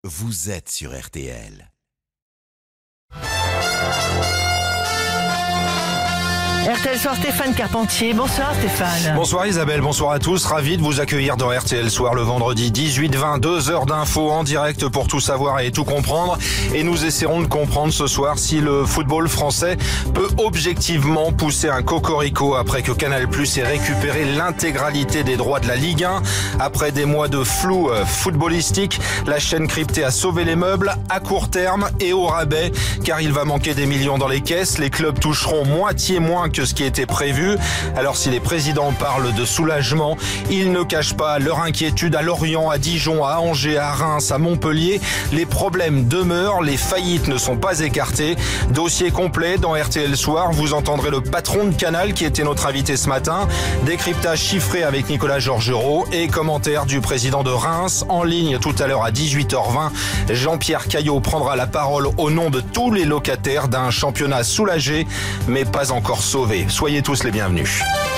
Vous êtes sur RTL. RTL Soir, Stéphane Carpentier. Bonsoir Stéphane. Bonsoir Isabelle, bonsoir à tous. Ravi de vous accueillir dans RTL Soir le vendredi 18-20, 2 heures d'infos en direct pour tout savoir et tout comprendre. Et nous essaierons de comprendre ce soir si le football français peut objectivement pousser un cocorico après que Canal+ ait récupéré l'intégralité des droits de la Ligue 1. Après des mois de flou footballistique, la chaîne cryptée a sauvé les meubles à court terme et au rabais, car il va manquer des millions dans les caisses. Les clubs toucheront moitié moins que ce qui était prévu. Alors si les présidents parlent de soulagement, ils ne cachent pas leur inquiétude à Lorient, à Dijon, à Angers, à Reims, à Montpellier. Les problèmes demeurent, les faillites ne sont pas écartées. Dossier complet dans RTL Soir, vous entendrez le patron de Canal qui était notre invité ce matin, décryptage chiffré avec Nicolas Georgerot et commentaire du président de Reims en ligne tout à l'heure à 18h20. Jean-Pierre Caillot prendra la parole au nom de tous les locataires d'un championnat soulagé mais pas encore sauvé. Soyez tous les bienvenus.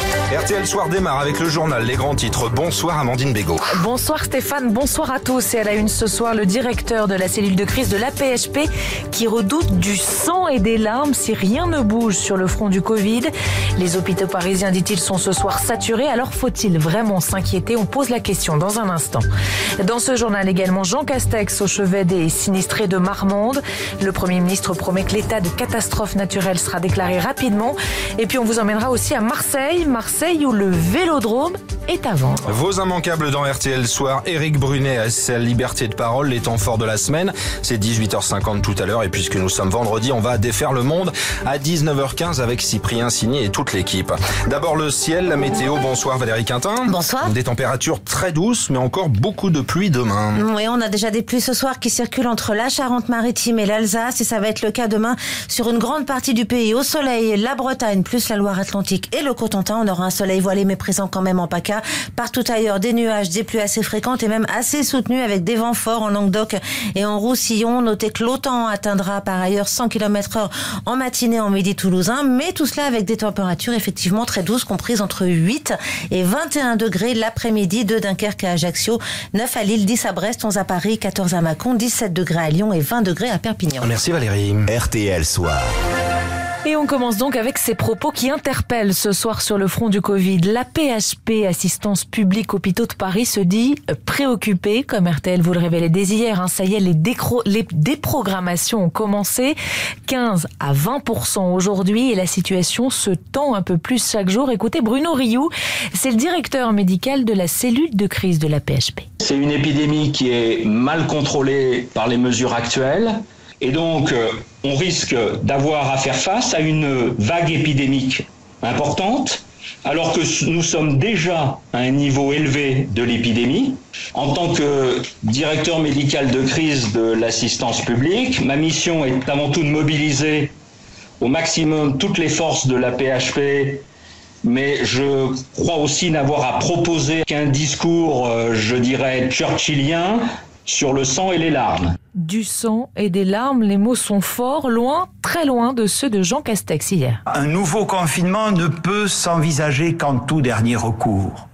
RTL Soir démarre avec le journal Les Grands Titres. Bonsoir Amandine Bégaud. Bonsoir Stéphane, bonsoir à tous. Et à la une ce soir, le directeur de la cellule de crise de l'AP-HP qui redoute du sang et des larmes si rien ne bouge sur le front du Covid. Les hôpitaux parisiens, dit-il, sont ce soir saturés. Alors faut-il vraiment s'inquiéter? On pose la question dans un instant. Dans ce journal également, Jean Castex au chevet des sinistrés de Marmande. Le Premier ministre promet que l'état de catastrophe naturelle sera déclaré rapidement. Et puis on vous emmènera aussi à Marseille où le vélodrome est à vendre. Vos immanquables dans RTL Soir, Éric Brunet à sa liberté de parole, les temps forts de la semaine. C'est 18h50 tout à l'heure et puisque nous sommes vendredi, on va défaire le monde à 19h15 avec Cyprien Signé et toute l'équipe. D'abord le ciel, la météo. Bonsoir Valérie Quintin. Bonsoir. Des températures très douces mais encore beaucoup de pluie demain. Oui, on a déjà des pluies ce soir qui circulent entre la Charente-Maritime et l'Alsace et ça va être le cas demain sur une grande partie du pays. Au soleil, la Bretagne plus la Loire-Atlantique et le Cotentin. On aura un soleil voilé mais présent quand même en PACA. Partout ailleurs, des nuages, des pluies assez fréquentes et même assez soutenues avec des vents forts en Languedoc et en Roussillon. Notez que l'OTAN atteindra par ailleurs 100 km/h en matinée en midi toulousain, mais tout cela avec des températures effectivement très douces, comprises entre 8 et 21 degrés l'après-midi de Dunkerque à Ajaccio, 9 à Lille, 10 à Brest, 11 à Paris, 14 à Mâcon, 17 degrés à Lyon et 20 degrés à Perpignan. Merci Valérie. RTL Soir. Et on commence donc avec ces propos qui interpellent ce soir sur le front du Covid. L'AP-HP, Assistance Publique Hôpitaux de Paris, se dit préoccupée, comme RTL vous le révélait dès hier. Ça y est, les déprogrammations ont commencé, 15 à 20% aujourd'hui, et la situation se tend un peu plus chaque jour. Écoutez Bruno Rioux, c'est le directeur médical de la cellule de crise de l'AP-HP. C'est une épidémie qui est mal contrôlée par les mesures actuelles. Et donc, on risque d'avoir à faire face à une vague épidémique importante, alors que nous sommes déjà à un niveau élevé de l'épidémie. En tant que directeur médical de crise de l'assistance publique, ma mission est avant tout de mobiliser au maximum toutes les forces de l'AP-HP, mais je crois aussi n'avoir à proposer qu'un discours, je dirais, churchillien sur le sang et les larmes. Du sang et des larmes, les mots sont forts, loin, très loin de ceux de Jean Castex hier. Un nouveau confinement ne peut s'envisager qu'en tout dernier recours.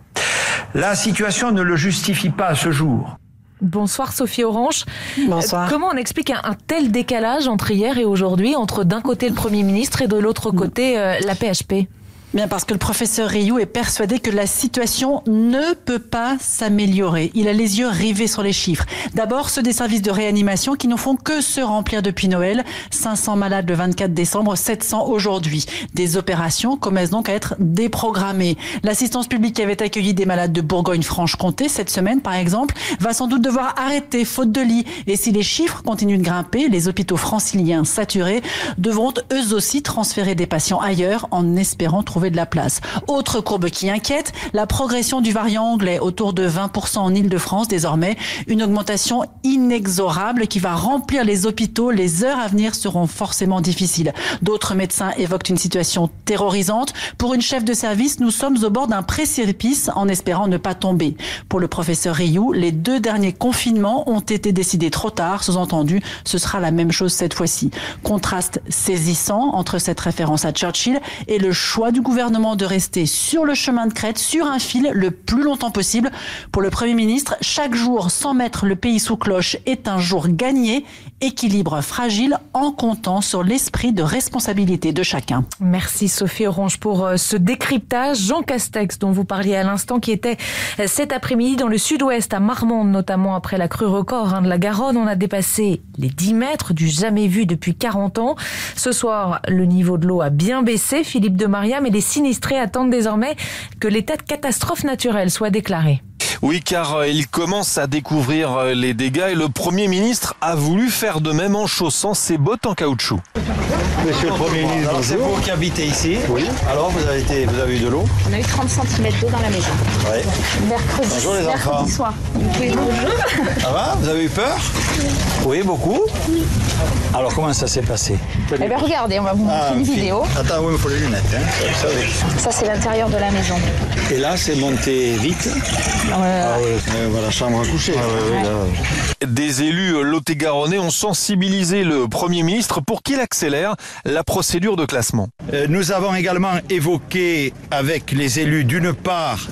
La situation ne le justifie pas à ce jour. Bonsoir Sophie Orange. Bonsoir. Comment on explique un tel décalage entre hier et aujourd'hui, entre d'un côté le Premier ministre et de l'autre côté l'AP-HP ? Bien parce que le professeur Rioux est persuadé que la situation ne peut pas s'améliorer. Il a les yeux rivés sur les chiffres. D'abord, ceux des services de réanimation qui ne font que se remplir depuis Noël. 500 malades le 24 décembre, 700 aujourd'hui. Des opérations commencent donc à être déprogrammées. L'assistance publique qui avait accueilli des malades de Bourgogne-Franche-Comté cette semaine, par exemple, va sans doute devoir arrêter faute de lits. Et si les chiffres continuent de grimper, les hôpitaux franciliens saturés devront eux aussi transférer des patients ailleurs en espérant trouver de la place. Autre courbe qui inquiète, la progression du variant anglais, autour de 20% en Île-de-France désormais, une augmentation inexorable qui va remplir les hôpitaux. Les heures à venir seront forcément difficiles. D'autres médecins évoquent une situation terrorisante. Pour une chef de service, nous sommes au bord d'un précipice en espérant ne pas tomber. Pour le professeur Rioux, les 2 derniers confinements ont été décidés trop tard. Sous-entendu, ce sera la même chose cette fois-ci. Contraste saisissant entre cette référence à Churchill et le choix du gouvernement gouvernement de rester sur le chemin de crête, sur un fil, le plus longtemps possible. Pour le Premier ministre, chaque jour sans mettre le pays sous cloche est un jour gagné. Équilibre fragile en comptant sur l'esprit de responsabilité de chacun. Merci Sophie Orange pour ce décryptage. Jean Castex, dont vous parliez à l'instant, qui était cet après-midi dans le sud-ouest, à Marmande, notamment après la crue record de la Garonne. On a dépassé les 10 mètres, du jamais vu depuis 40 ans. Ce soir, le niveau de l'eau a bien baissé, Philippe de Maria, mais les sinistrés attendent désormais que l'état de catastrophe naturelle soit déclaré. Oui, car il commence à découvrir les dégâts et le Premier ministre a voulu faire de même en chaussant ses bottes en caoutchouc. Monsieur le Premier ministre, c'est vous qui habitez ici. Oui. Alors, vous avez eu de l'eau? On a eu 30 cm d'eau dans la maison. Oui. Bonjour les enfants. Mercredi soir. Bonjour. Ça va? Vous avez eu peur? Oui, beaucoup? Oui. Alors, comment ça s'est passé? Eh bien, regardez, on va vous montrer une vidéo. Attends, oui, il me faut les lunettes. Ça, c'est l'intérieur de la maison. Et là, c'est monté vite? Voilà, chambre à coucher. Des élus lot-et-garonnais ont sensibilisé le Premier ministre pour qu'il accélère la procédure de classement. Nous avons également évoqué avec les élus, d'une part,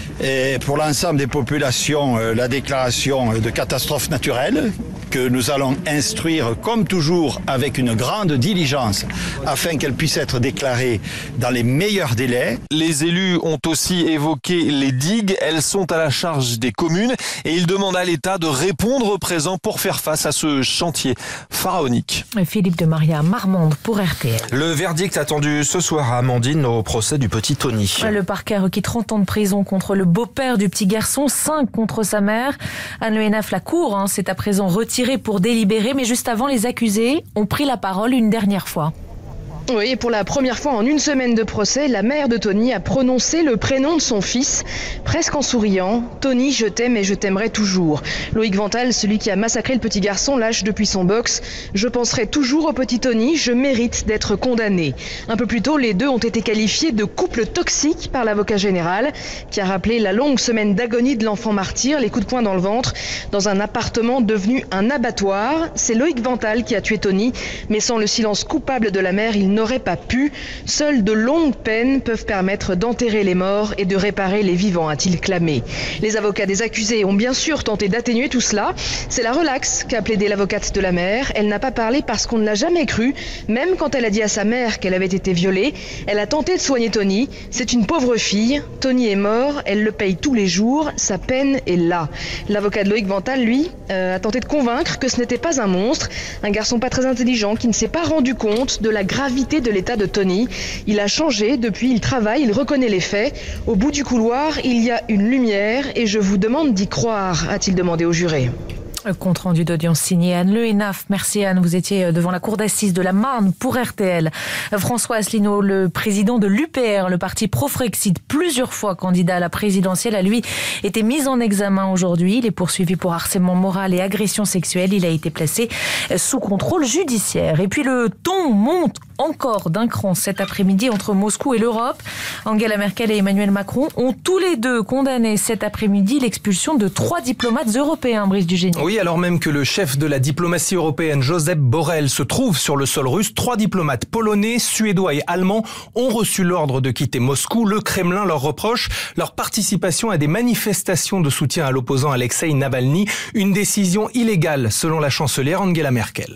pour l'ensemble des populations, la déclaration de catastrophe naturelle que nous allons instruire comme toujours avec une grande diligence afin qu'elle puisse être déclarée dans les meilleurs délais. Les élus ont aussi évoqué les digues, elles sont à la charge des communes et ils demandent à l'État de répondre présent pour faire face à ce chantier pharaonique. Philippe de Maria, Marmande pour RTL. Le verdict attendu ce soir à Amandine au procès du petit Tony. Le parquet a requis 30 ans de prison contre le beau-père du petit garçon, 5 contre sa mère. Anne Le Hénaff, la cour s'est à présent retirée pour délibérer, mais juste avant, les accusés ont pris la parole une dernière fois. Oui, et pour la première fois en une semaine de procès, la mère de Tony a prononcé le prénom de son fils, presque en souriant. Tony, je t'aime et je t'aimerai toujours. Loïc Vental, celui qui a massacré le petit garçon, lâche depuis son box. Je penserai toujours au petit Tony, je mérite d'être condamné. Un peu plus tôt, les deux ont été qualifiés de couple toxique par l'avocat général, qui a rappelé la longue semaine d'agonie de l'enfant martyr, les coups de poing dans le ventre, dans un appartement devenu un abattoir. C'est Loïc Vental qui a tué Tony, mais sans le silence coupable de la mère, il n'aurait pas pu. Seules de longues peines peuvent permettre d'enterrer les morts et de réparer les vivants, a-t-il clamé. Les avocats des accusés ont bien sûr tenté d'atténuer tout cela. C'est la relaxe qu'a plaidé l'avocate de la mère. Elle n'a pas parlé parce qu'on ne l'a jamais cru, même quand elle a dit à sa mère qu'elle avait été violée. Elle a tenté de soigner Tony. C'est une pauvre fille. Tony est mort, elle le paye tous les jours. Sa peine est là. L'avocat de Loïc Vental, lui, a tenté de convaincre que ce n'était pas un monstre, un garçon pas très intelligent qui ne s'est pas rendu compte de la gravité de l'état de Tony. Il a changé, depuis il travaille, il reconnaît les faits. Au bout du couloir, il y a une lumière et je vous demande d'y croire, a-t-il demandé au juré. Compte rendu d'audience signé Anne Le Hénaff. Merci Anne, vous étiez devant la cour d'assises de la Marne pour RTL. François Asselineau, le président de l'UPR, le parti pro-Frexit, plusieurs fois candidat à la présidentielle, a lui été mis en examen aujourd'hui. Il est poursuivi pour harcèlement moral et agression sexuelle. Il a été placé sous contrôle judiciaire. Et puis le ton monte encore d'un cran cet après-midi entre Moscou et l'Europe. Angela Merkel et Emmanuel Macron ont tous les deux condamné cet après-midi l'expulsion de 3 diplomates européens, Brice Dugénier. Oui, alors même que le chef de la diplomatie européenne, Josep Borrell, se trouve sur le sol russe, 3 diplomates polonais, suédois et allemands ont reçu l'ordre de quitter Moscou. Le Kremlin leur reproche leur participation à des manifestations de soutien à l'opposant Alexei Navalny, une décision illégale selon la chancelière Angela Merkel.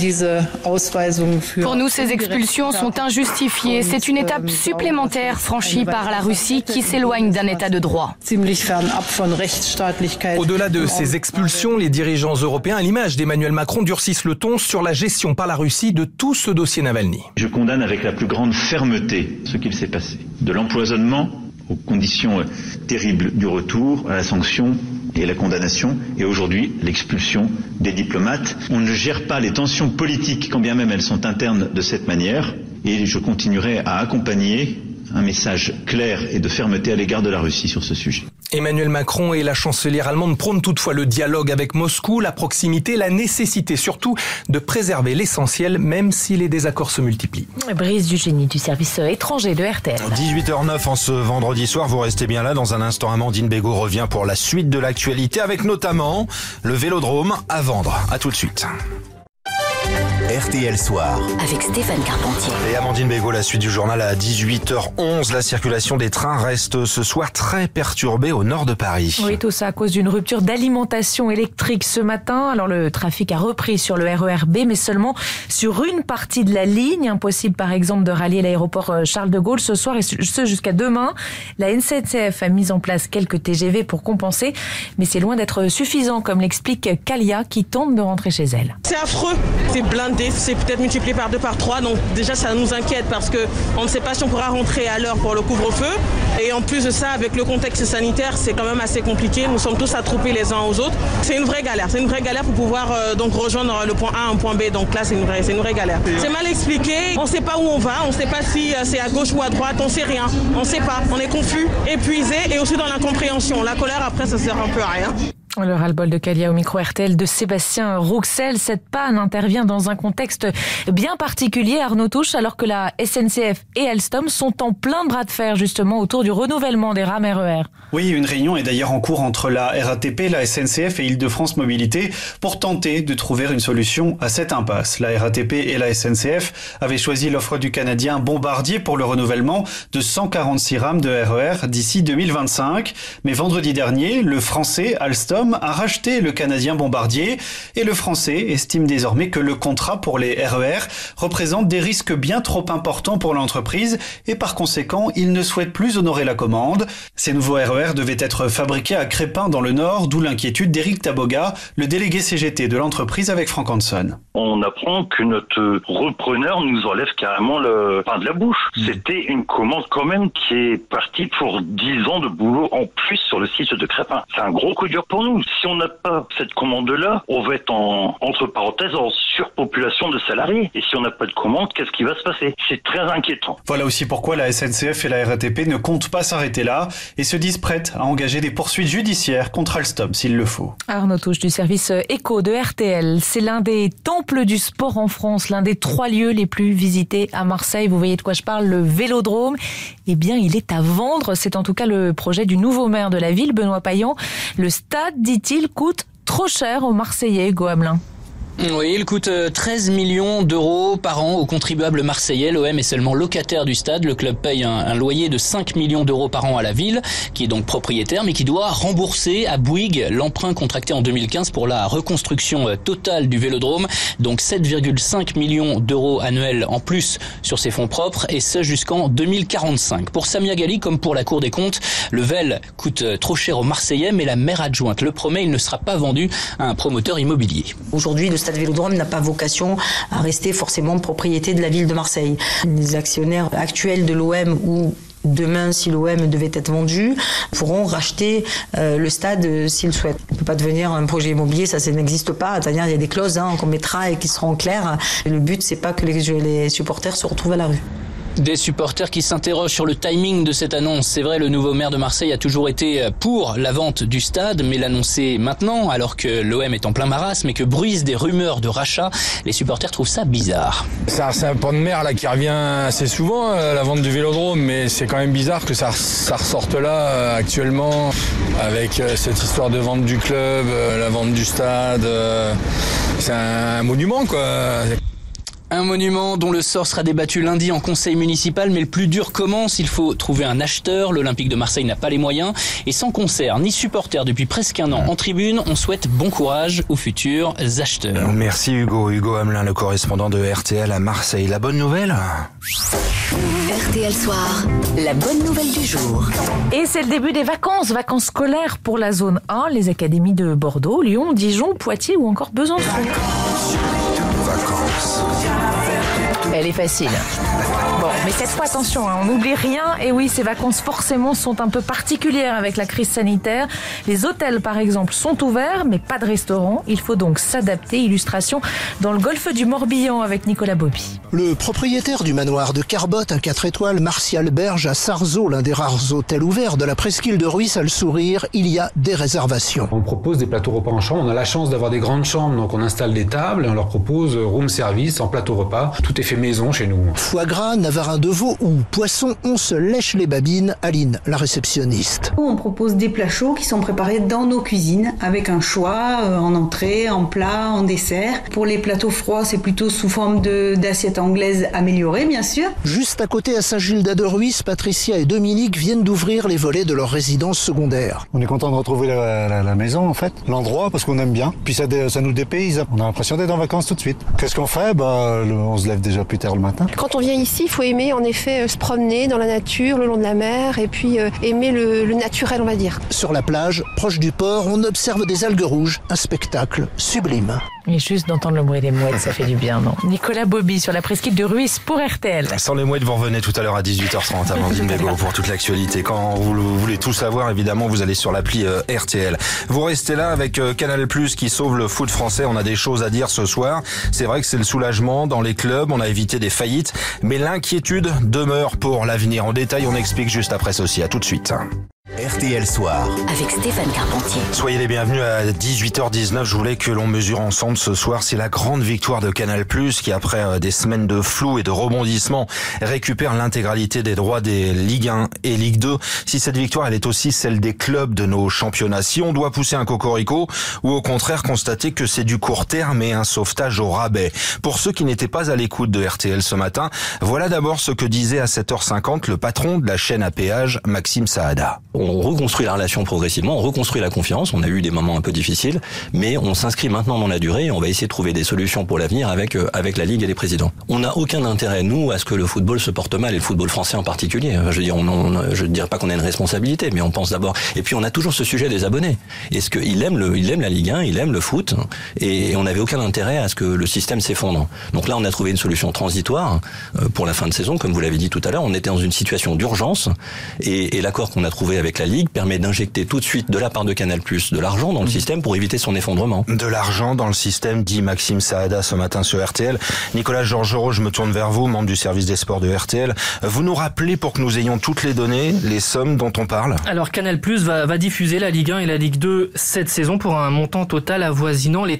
Pour nous, ces expulsions sont injustifiées. C'est une étape supplémentaire franchie par la Russie qui s'éloigne d'un état de droit. Au-delà de ces expulsions, les dirigeants européens, à l'image d'Emmanuel Macron, durcissent le ton sur la gestion par la Russie de tout ce dossier Navalny. Je condamne avec la plus grande fermeté ce qu'il s'est passé. De l'empoisonnement aux conditions terribles du retour, à la sanction et la condamnation, et aujourd'hui l'expulsion des diplomates. On ne gère pas les tensions politiques, quand bien même elles sont internes, de cette manière, et je continuerai à accompagner un message clair et de fermeté à l'égard de la Russie sur ce sujet. Emmanuel Macron et la chancelière allemande prônent toutefois le dialogue avec Moscou, la proximité, la nécessité surtout de préserver l'essentiel, même si les désaccords se multiplient. Brice Dugénier du service étranger de RTL. 18h09 en ce vendredi soir, vous restez bien là. Dans un instant, Amandine Bégaud revient pour la suite de l'actualité avec notamment le Vélodrome à vendre. À tout de suite. RTL Soir. Avec Stéphane Carpentier. Et Amandine Bégaud, la suite du journal à 18h11. La circulation des trains reste ce soir très perturbée au nord de Paris. Oui, tout ça à cause d'une rupture d'alimentation électrique ce matin. Alors le trafic a repris sur le RER B, mais seulement sur une partie de la ligne. Impossible par exemple de rallier l'aéroport Charles de Gaulle ce soir et ce jusqu'à demain. La SNCF a mis en place quelques TGV pour compenser, mais c'est loin d'être suffisant, comme l'explique Kalia qui tente de rentrer chez elle. C'est affreux, c'est blindé, c'est peut-être multiplié par 2, par 3, donc déjà ça nous inquiète parce qu'on ne sait pas si on pourra rentrer à l'heure pour le couvre-feu. Et en plus de ça, avec le contexte sanitaire, c'est quand même assez compliqué. Nous sommes tous attroupés les uns aux autres. C'est une vraie galère pour pouvoir donc rejoindre le point A, un point B. Donc là, c'est une vraie galère. C'est mal expliqué, on ne sait pas où on va, on ne sait pas si c'est à gauche ou à droite, on ne sait rien, on ne sait pas. On est confus, épuisé et aussi dans l'incompréhension. La colère, après, ça sert un peu à rien. Le ras-le-bol de Kalia au micro RTL de Sébastien Rouxel. Cette panne intervient dans un contexte bien particulier, Arnaud Touche, alors que la SNCF et Alstom sont en plein bras de fer justement autour du renouvellement des rames RER. Oui, une réunion est d'ailleurs en cours entre la RATP, la SNCF et Île-de-France Mobilité pour tenter de trouver une solution à cette impasse. La RATP et la SNCF avaient choisi l'offre du Canadien Bombardier pour le renouvellement de 146 rames de RER d'ici 2025. Mais vendredi dernier, le français Alstom a racheté le Canadien Bombardier et le Français estime désormais que le contrat pour les RER représente des risques bien trop importants pour l'entreprise et par conséquent, il ne souhaite plus honorer la commande. Ces nouveaux RER devaient être fabriqués à Crespin dans le Nord, d'où l'inquiétude d'Éric Taboga, le délégué CGT de l'entreprise avec Franck Hanson. On apprend que notre repreneur nous enlève carrément le pain de la bouche. C'était une commande quand même qui est partie pour 10 ans de boulot en plus sur le site de Crespin. C'est un gros coup dur pour nous. Si on n'a pas cette commande-là, on va être entre parenthèses en surpopulation de salariés. Et si on n'a pas de commande, qu'est-ce qui va se passer? C'est très inquiétant. Voilà aussi pourquoi la SNCF et la RATP ne comptent pas s'arrêter là et se disent prêtes à engager des poursuites judiciaires contre Alstom s'il le faut. Arnaud Touche du service éco de RTL. C'est l'un des temples du sport en France, l'un des 3 lieux les plus visités à Marseille. Vous voyez de quoi je parle, le Vélodrome. Eh bien, il est à vendre. C'est en tout cas le projet du nouveau maire de la ville, Benoît Payan. Le stade, dit-il, coûte trop cher aux Marseillais, Hugo Hamelin. Oui, il coûte 13 millions d'euros par an aux contribuables marseillais. L'OM est seulement locataire du stade. Le club paye un loyer de 5 millions d'euros par an à la ville, qui est donc propriétaire, mais qui doit rembourser à Bouygues l'emprunt contracté en 2015 pour la reconstruction totale du Vélodrome. Donc 7,5 millions d'euros annuels en plus sur ses fonds propres, et ce jusqu'en 2045. Pour Samia Ghali, comme pour la Cour des comptes, le Vel coûte trop cher aux Marseillais, mais la maire adjointe le promet, il ne sera pas vendu à un promoteur immobilier. Aujourd'hui, le stade Vélodrome n'a pas vocation à rester forcément propriété de la ville de Marseille. Les actionnaires actuels de l'OM ou demain, si l'OM devait être vendu, pourront racheter le stade s'ils souhaitent. Il ne peut pas devenir un projet immobilier, ça n'existe pas. C'est-à-dire, il y a des clauses qu'on mettra et qui seront claires. Le but, c'est pas que les supporters se retrouvent à la rue. Des supporters qui s'interrogent sur le timing de cette annonce. C'est vrai, le nouveau maire de Marseille a toujours été pour la vente du stade, mais l'annoncer maintenant, alors que l'OM est en plein marasme et que bruissent des rumeurs de rachat, les supporters trouvent ça bizarre. C'est un pan de mer là qui revient assez souvent, la vente du Vélodrome, mais c'est quand même bizarre que ça ressorte là actuellement, avec cette histoire de vente du club, la vente du stade. C'est un monument, quoi. Un monument dont le sort sera débattu lundi en conseil municipal, mais le plus dur commence. Il faut trouver un acheteur. L'Olympique de Marseille n'a pas les moyens. Et sans concert ni supporters depuis presque un an en tribune, on souhaite bon courage aux futurs acheteurs. Merci Hugo. Hugo Hamelin, le correspondant de RTL à Marseille. La bonne nouvelle ? RTL Soir, la bonne nouvelle du jour. Et c'est le début des vacances scolaires pour la zone 1, les académies de Bordeaux, Lyon, Dijon, Poitiers ou encore Besançon. Elle est facile. Bon, mais cette fois, attention, on n'oublie rien. Et oui, ces vacances, forcément, sont un peu particulières avec la crise sanitaire. Les hôtels, par exemple, sont ouverts, mais pas de restaurant. Il faut donc s'adapter. Illustration dans le golfe du Morbihan avec Nicolas Bobby. Le propriétaire du manoir de Carbotte, un 4 étoiles, étoiles Martial Berge à Sarzeau, l'un des rares hôtels ouverts de la presqu'île de Rhuys, a le sourire. Il y a des réservations. On propose des plateaux repas en chambre. On a la chance d'avoir des grandes chambres, donc on installe des tables et on leur propose room service en plateau repas. Tout est fait maison chez nous. Foie gras, navarin de veau ou poisson, on se lèche les babines. Aline, la réceptionniste. On propose des plats chauds qui sont préparés dans nos cuisines avec un choix en entrée, en plat, en dessert. Pour les plateaux froids, c'est plutôt sous forme d'assiettes anglaises améliorées, bien sûr. Juste à côté, à Saint-Gildas-de-Rhuys, Patricia et Dominique viennent d'ouvrir les volets de leur résidence secondaire. On est content de retrouver la maison, en fait, l'endroit, parce qu'on aime bien. Puis ça nous dépayse. On a l'impression d'être en vacances tout de suite. Qu'est-ce qu'on fait ? On se lève déjà plus tard le matin. Quand on vient ici, il faut aimer, en effet, se promener dans la nature, le long de la mer, et puis aimer le naturel, on va dire. Sur la plage, proche du port, on observe des algues rouges, un spectacle sublime. Et juste d'entendre le bruit des mouettes, ça fait du bien, non ? Nicolas Bobby sur la presqu'île de Rhuys pour RTL. Sans les mouettes, vous revenez tout à l'heure à 18h30, Amandine Bégaud, pour toute l'actualité. Quand vous voulez tout savoir, évidemment, vous allez sur l'appli RTL. Vous restez là avec Canal+, qui sauve le foot français. On a des choses à dire ce soir. C'est vrai que c'est le soulagement dans les clubs. On a évité des faillites. Mais l'inquiétude demeure pour l'avenir. En détail, on explique juste après ceci. À tout de suite. RTL Soir. Avec Stéphane Carpentier. Soyez les bienvenus à 18h19. Je voulais que l'on mesure ensemble ce soir. C'est la grande victoire de Canal+, qui après des semaines de flou et de rebondissement récupère l'intégralité des droits des Ligue 1 et Ligue 2. Si cette victoire, elle est aussi celle des clubs de nos championnats. Si on doit pousser un cocorico ou au contraire constater que c'est du court terme et un sauvetage au rabais. Pour ceux qui n'étaient pas à l'écoute de RTL ce matin, voilà d'abord ce que disait à 7h50 le patron de la chaîne à péage, Maxime Saada. On reconstruit la relation progressivement, on reconstruit la confiance, on a eu des moments un peu difficiles, mais on s'inscrit maintenant dans la durée et on va essayer de trouver des solutions pour l'avenir avec la Ligue et les présidents. On n'a aucun intérêt, nous, à ce que le football se porte mal, et le football français en particulier. Je veux dire, je ne dirais pas qu'on a une responsabilité, mais on pense d'abord... Et puis on a toujours ce sujet des abonnés. Est-ce qu'il aime la Ligue 1, il aime le foot, et on n'avait aucun intérêt à ce que le système s'effondre. Donc là, on a trouvé une solution transitoire pour la fin de saison, comme vous l'avez dit tout à l'heure. On était dans une situation d'urgence, et l'accord qu'on a trouvé avec la Ligue permet d'injecter tout de suite de la part de Canal+ de l'argent dans le système pour éviter son effondrement. De l'argent dans le système, dit Maxime Saada ce matin sur RTL. Nicolas Georgerot, je me tourne vers vous, membre du service des sports de RTL. Vous nous rappelez, pour que nous ayons toutes les données, les sommes dont on parle ? Alors Canal+ va diffuser la Ligue 1 et la Ligue 2 cette saison pour un montant total avoisinant les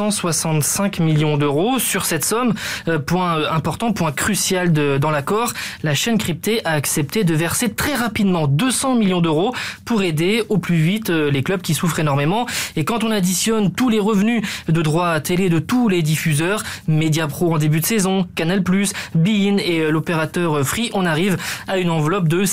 365 millions d'euros. Sur cette somme, point important, point crucial dans l'accord, la chaîne cryptée a accepté de verser très rapidement 200 millions d'euros pour aider au plus vite les clubs qui souffrent énormément. Et quand on additionne tous les revenus de droits à télé de tous les diffuseurs, Mediapro en début de saison, Canal+, beIN et l'opérateur Free, on arrive à une enveloppe de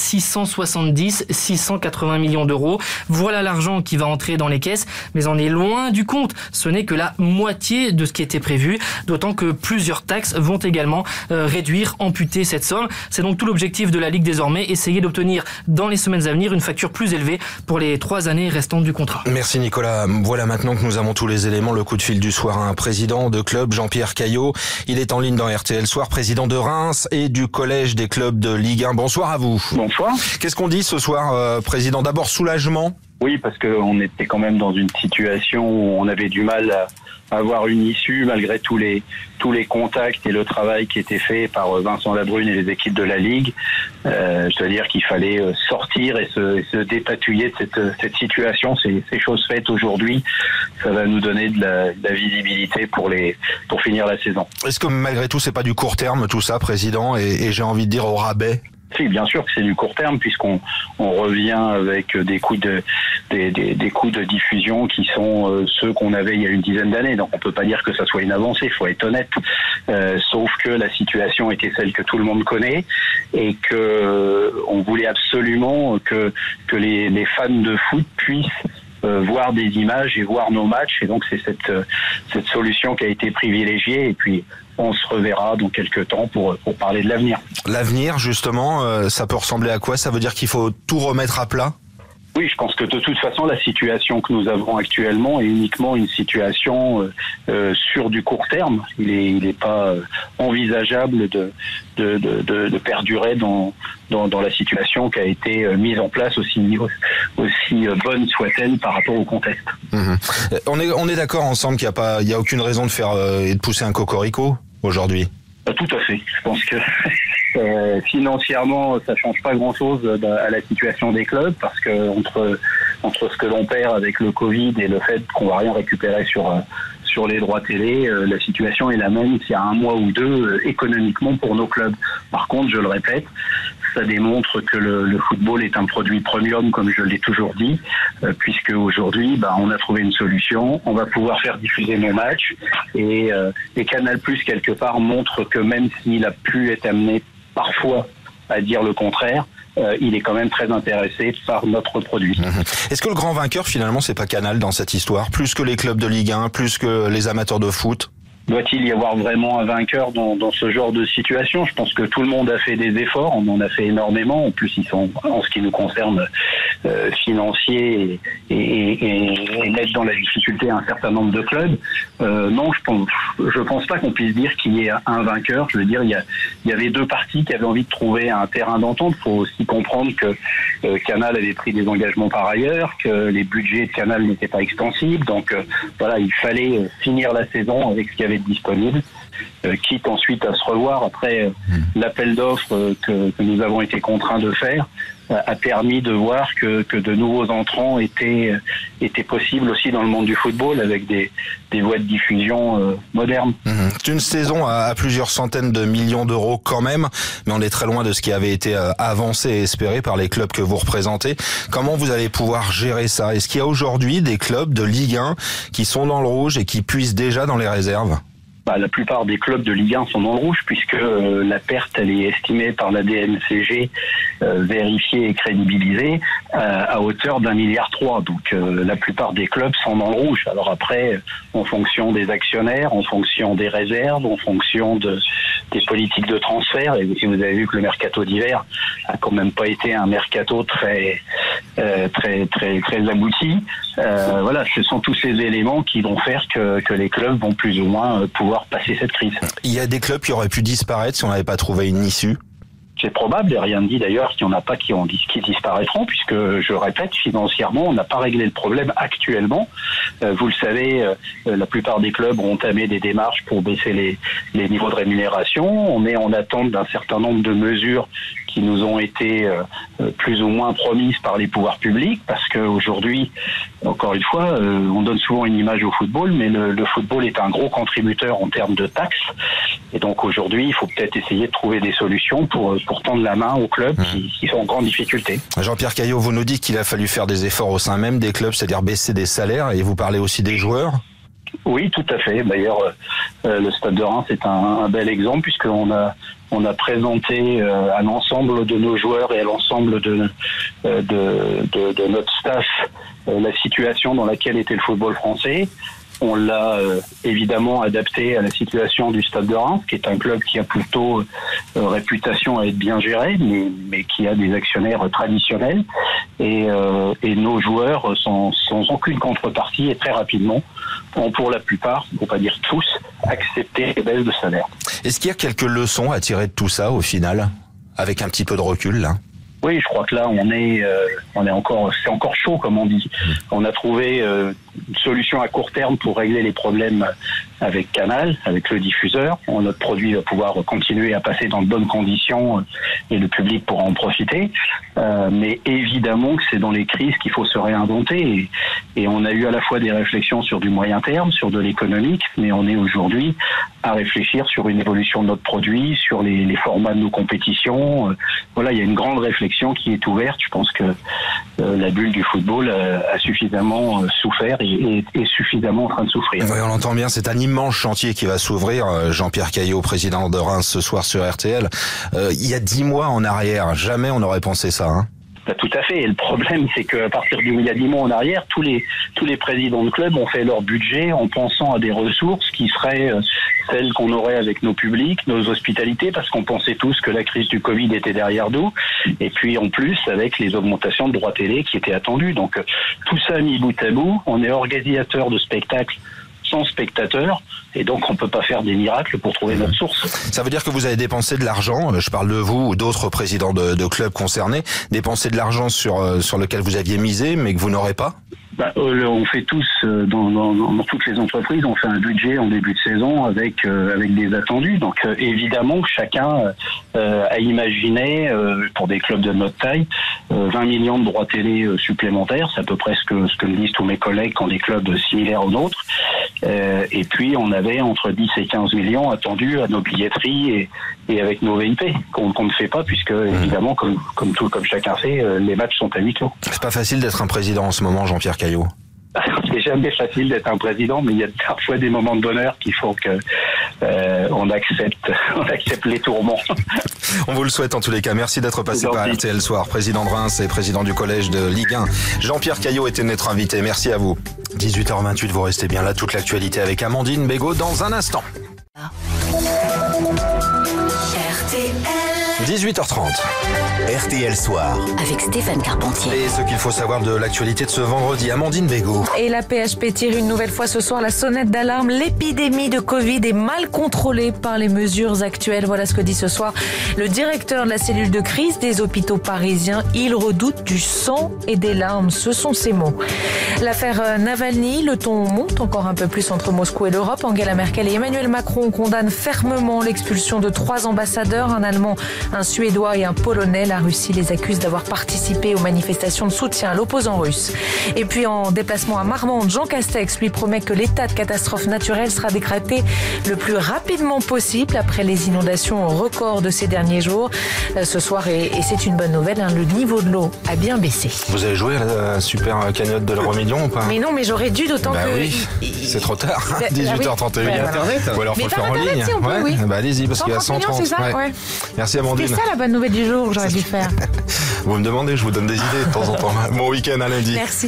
680 millions d'euros. Voilà l'argent qui va entrer dans les caisses, mais on est loin du compte. Ce n'est que la moitié de ce qui était prévu, d'autant que plusieurs taxes vont également réduire, amputer cette somme. C'est donc tout l'objectif de la Ligue désormais, essayer d'obtenir dans les semaines à venir une facture plus élevée pour les 3 années restantes du contrat. Merci Nicolas. Voilà, maintenant que nous avons tous les éléments, le coup de fil du soir à un président de club, Jean-Pierre Caillot. Il est en ligne dans RTL Soir, président de Reims et du collège des clubs de Ligue 1. Bonsoir à vous. Bonsoir. Qu'est-ce qu'on dit ce soir, président ? D'abord, soulagement ? Oui, parce qu'on était quand même dans une situation où on avait du mal à avoir une issue malgré tous les contacts et le travail qui était fait par Vincent Labrune et les équipes de la Ligue. C'est-à-dire qu'il fallait sortir et se dépatouiller de cette situation. C'est chose faite aujourd'hui. Ça va nous donner de la visibilité pour finir la saison. Est-ce que malgré tout, c'est pas du court terme tout ça, président, et j'ai envie de dire au rabais ? Si, bien sûr que c'est du court terme, puisqu'on revient avec des coûts de diffusion qui sont ceux qu'on avait il y a une dizaine d'années. Donc on peut pas dire que ça soit une avancée, il faut être honnête. Sauf que la situation était celle que tout le monde connaît et que on voulait absolument que les fans de foot puissent voir des images et voir nos matchs. Et donc c'est cette solution qui a été privilégiée. Et puis on se reverra dans quelques temps pour parler de l'avenir. L'avenir, justement, ça peut ressembler à quoi ? Ça veut dire qu'il faut tout remettre à plat ? Oui, je pense que de toute façon, la situation que nous avons actuellement est uniquement une situation sur du court terme. Il est pas envisageable de perdurer dans la situation qui a été mise en place aussi bonne soit-elle par rapport au contexte. Mmh. On est d'accord ensemble qu'il y a aucune raison de faire et de pousser un cocorico aujourd'hui. Tout à fait. Je pense que Financièrement, ça change pas grand-chose à la situation des clubs parce que entre ce que l'on perd avec le Covid et le fait qu'on va rien récupérer sur les droits télé, la situation est la même s'il y a un mois ou deux économiquement pour nos clubs. Par contre, je le répète, ça démontre que le football est un produit premium, comme je l'ai toujours dit, puisque aujourd'hui, on a trouvé une solution. On va pouvoir faire diffuser nos matchs et Canal+, quelque part, montre que même s'il a pu être amené parfois à dire le contraire, il est quand même très intéressé par notre produit. Est-ce que le grand vainqueur, finalement, c'est pas Canal dans cette histoire, plus que les clubs de Ligue 1, plus que les amateurs de foot? Doit-il y avoir vraiment un vainqueur dans ce genre de situation? Je pense que tout le monde a fait des efforts, on en a fait énormément. En plus, ils sont, en ce qui nous concerne, financiers et mettent dans la difficulté un certain nombre de clubs. Non, je pense pas qu'on puisse dire qu'il y ait un vainqueur. Je veux dire, il y avait deux parties qui avaient envie de trouver un terrain d'entente. Il faut aussi comprendre que Canal avait pris des engagements par ailleurs, que les budgets de Canal n'étaient pas extensibles. Donc voilà, il fallait finir la saison avec ce qu'il y avait disponible, quitte ensuite à se revoir. Après, l'appel d'offres que nous avons été contraints de faire a permis de voir que de nouveaux entrants étaient possibles aussi dans le monde du football avec des voies de diffusion modernes. C'est une saison à plusieurs centaines de millions d'euros quand même, mais on est très loin de ce qui avait été avancé et espéré par les clubs que vous représentez. Comment vous allez pouvoir gérer ça? Est-ce qu'il y a aujourd'hui des clubs de Ligue 1 qui sont dans le rouge et qui puissent déjà dans les réserves? La plupart des clubs de Ligue 1 sont dans le rouge puisque la perte elle est estimée par la DNCG, vérifiée et crédibilisée à hauteur d'1,3 milliard. Donc la plupart des clubs sont dans le rouge. Alors après, en fonction des actionnaires, en fonction des réserves, en fonction des politiques de transfert, et vous avez vu que le mercato d'hiver a quand même pas été un mercato très abouti. Voilà, ce sont tous ces éléments qui vont faire que les clubs vont plus ou moins pouvoir passer cette crise. Il y a des clubs qui auraient pu disparaître si on n'avait pas trouvé une issue? C'est probable, et rien ne dit d'ailleurs qu'il n'y en a pas qui disparaîtront, puisque, je répète, financièrement, on n'a pas réglé le problème actuellement. Vous le savez, la plupart des clubs ont entamé des démarches pour baisser les niveaux de rémunération. On est en attente d'un certain nombre de mesures qui nous ont été plus ou moins promises par les pouvoirs publics, parce qu'aujourd'hui, encore une fois, on donne souvent une image au football, mais le football est un gros contributeur en termes de taxes. Et donc aujourd'hui, il faut peut-être essayer de trouver des solutions pour tendre la main aux clubs qui sont en grande difficulté. Jean-Pierre Caillot, vous nous dites qu'il a fallu faire des efforts au sein même des clubs, c'est-à-dire baisser des salaires, et vous parlez aussi des joueurs? Oui, tout à fait. D'ailleurs, le Stade de Reims est un bel exemple, puisqu'on a présenté à l'ensemble de nos joueurs et à l'ensemble de notre staff la situation dans laquelle était le football français. On l'a évidemment adapté à la situation du Stade de Reims, qui est un club qui a plutôt réputation à être bien géré, mais qui a des actionnaires traditionnels. Et nos joueurs, sans aucune contrepartie et très rapidement, ont pour la plupart, pour pas dire tous, accepté les baisses de salaire. Est-ce qu'il y a quelques leçons à tirer de tout ça au final, avec un petit peu de recul là? Oui, je crois que là, c'est encore chaud, comme on dit. On a trouvé une solution à court terme pour régler les problèmes avec Canal, avec le diffuseur. Notre produit va pouvoir continuer à passer dans de bonnes conditions et le public pourra en profiter. Mais évidemment que c'est dans les crises qu'il faut se réinventer. Et on a eu à la fois des réflexions sur du moyen terme, sur de l'économique, mais on est aujourd'hui à réfléchir sur une évolution de notre produit, sur les formats de nos compétitions. Voilà, il y a une grande réflexion qui est ouverte. Je pense que la bulle du football a suffisamment souffert et est suffisamment en train de souffrir. Oui, on l'entend bien, c'est un immense chantier qui va s'ouvrir. Jean-Pierre Caillot, président de Reims ce soir sur RTL. Il y a 10 mois en arrière, jamais on n'aurait pensé ça, hein. Tout à fait. Et le problème, c'est qu'à partir d'il y a 10 mois en arrière, tous les présidents de clubs ont fait leur budget en pensant à des ressources qui seraient celles qu'on aurait avec nos publics, nos hospitalités, parce qu'on pensait tous que la crise du Covid était derrière nous. Et puis en plus, avec les augmentations de droits télé qui étaient attendues. Donc tout ça mis bout à bout, on est organisateur de spectacles sans spectateurs, et donc on peut pas faire des miracles pour trouver notre source. Ça veut dire que vous avez dépensé de l'argent, je parle de vous ou d'autres présidents de clubs concernés, dépensé de l'argent sur lequel vous aviez misé, mais que vous n'aurez pas? On fait tous, dans toutes les entreprises, on fait un budget en début de saison avec des attendus. Donc évidemment, chacun a imaginé, pour des clubs de notre taille, 20 millions de droits télé supplémentaires. C'est à peu près ce que me disent tous mes collègues qui ont des clubs similaires aux nôtres. Et puis on avait entre 10 et 15 millions attendus à nos billetteries et avec nos VIP, qu'on ne fait pas, puisque évidemment, comme chacun sait, les matchs sont à huis clos. C'est pas facile d'être un président en ce moment, Jean-Pierre Caillot. C'est jamais facile d'être un président, mais il y a parfois des moments de bonheur qu'il faut que on accepte les tourments. On vous le souhaite en tous les cas. Merci d'être passé par RTL Soir. Président de Reims et président du collège de Ligue 1. Jean-Pierre Caillot était notre invité. Merci à vous. 18h28, vous restez bien là. Toute l'actualité avec Amandine Bégaud dans un instant. 18h30. RTL Soir. Avec Stéphane Carpentier. Et ce qu'il faut savoir de l'actualité de ce vendredi, Amandine Bégaud. Et la PHP tire une nouvelle fois ce soir la sonnette d'alarme. L'épidémie de Covid est mal contrôlée par les mesures actuelles. Voilà ce que dit ce soir le directeur de la cellule de crise des hôpitaux parisiens. Il redoute du sang et des larmes. Ce sont ses mots. L'affaire Navalny, le ton monte encore un peu plus entre Moscou et l'Europe. Angela Merkel et Emmanuel Macron condamnent fermement l'expulsion de 3 ambassadeurs, un Allemand, un Suédois et un Polonais. La Russie les accuse d'avoir participé aux manifestations de soutien à l'opposant russe. Et puis en déplacement à Marmande, Jean Castex lui promet que l'état de catastrophe naturelle sera décrété le plus rapidement possible après les inondations records de ces derniers jours. Ce soir, et c'est une bonne nouvelle, le niveau de l'eau a bien baissé. Vous avez joué à la super cagnotte de l'Euro-Million ou pas? Mais non, mais j'aurais dû, d'autant que... Oui, c'est trop tard. 18h31. Internet. Ou alors faut le faire en ligne. Si on peut, oui. Allez-y, parce qu'il y a 130. C'est ça, ouais. Merci Amandine. C'est ça la bonne nouvelle du jour que j'aurais dû faire. Vous me demandez, je vous donne des idées de temps en temps. Bon week-end à lundi. Merci.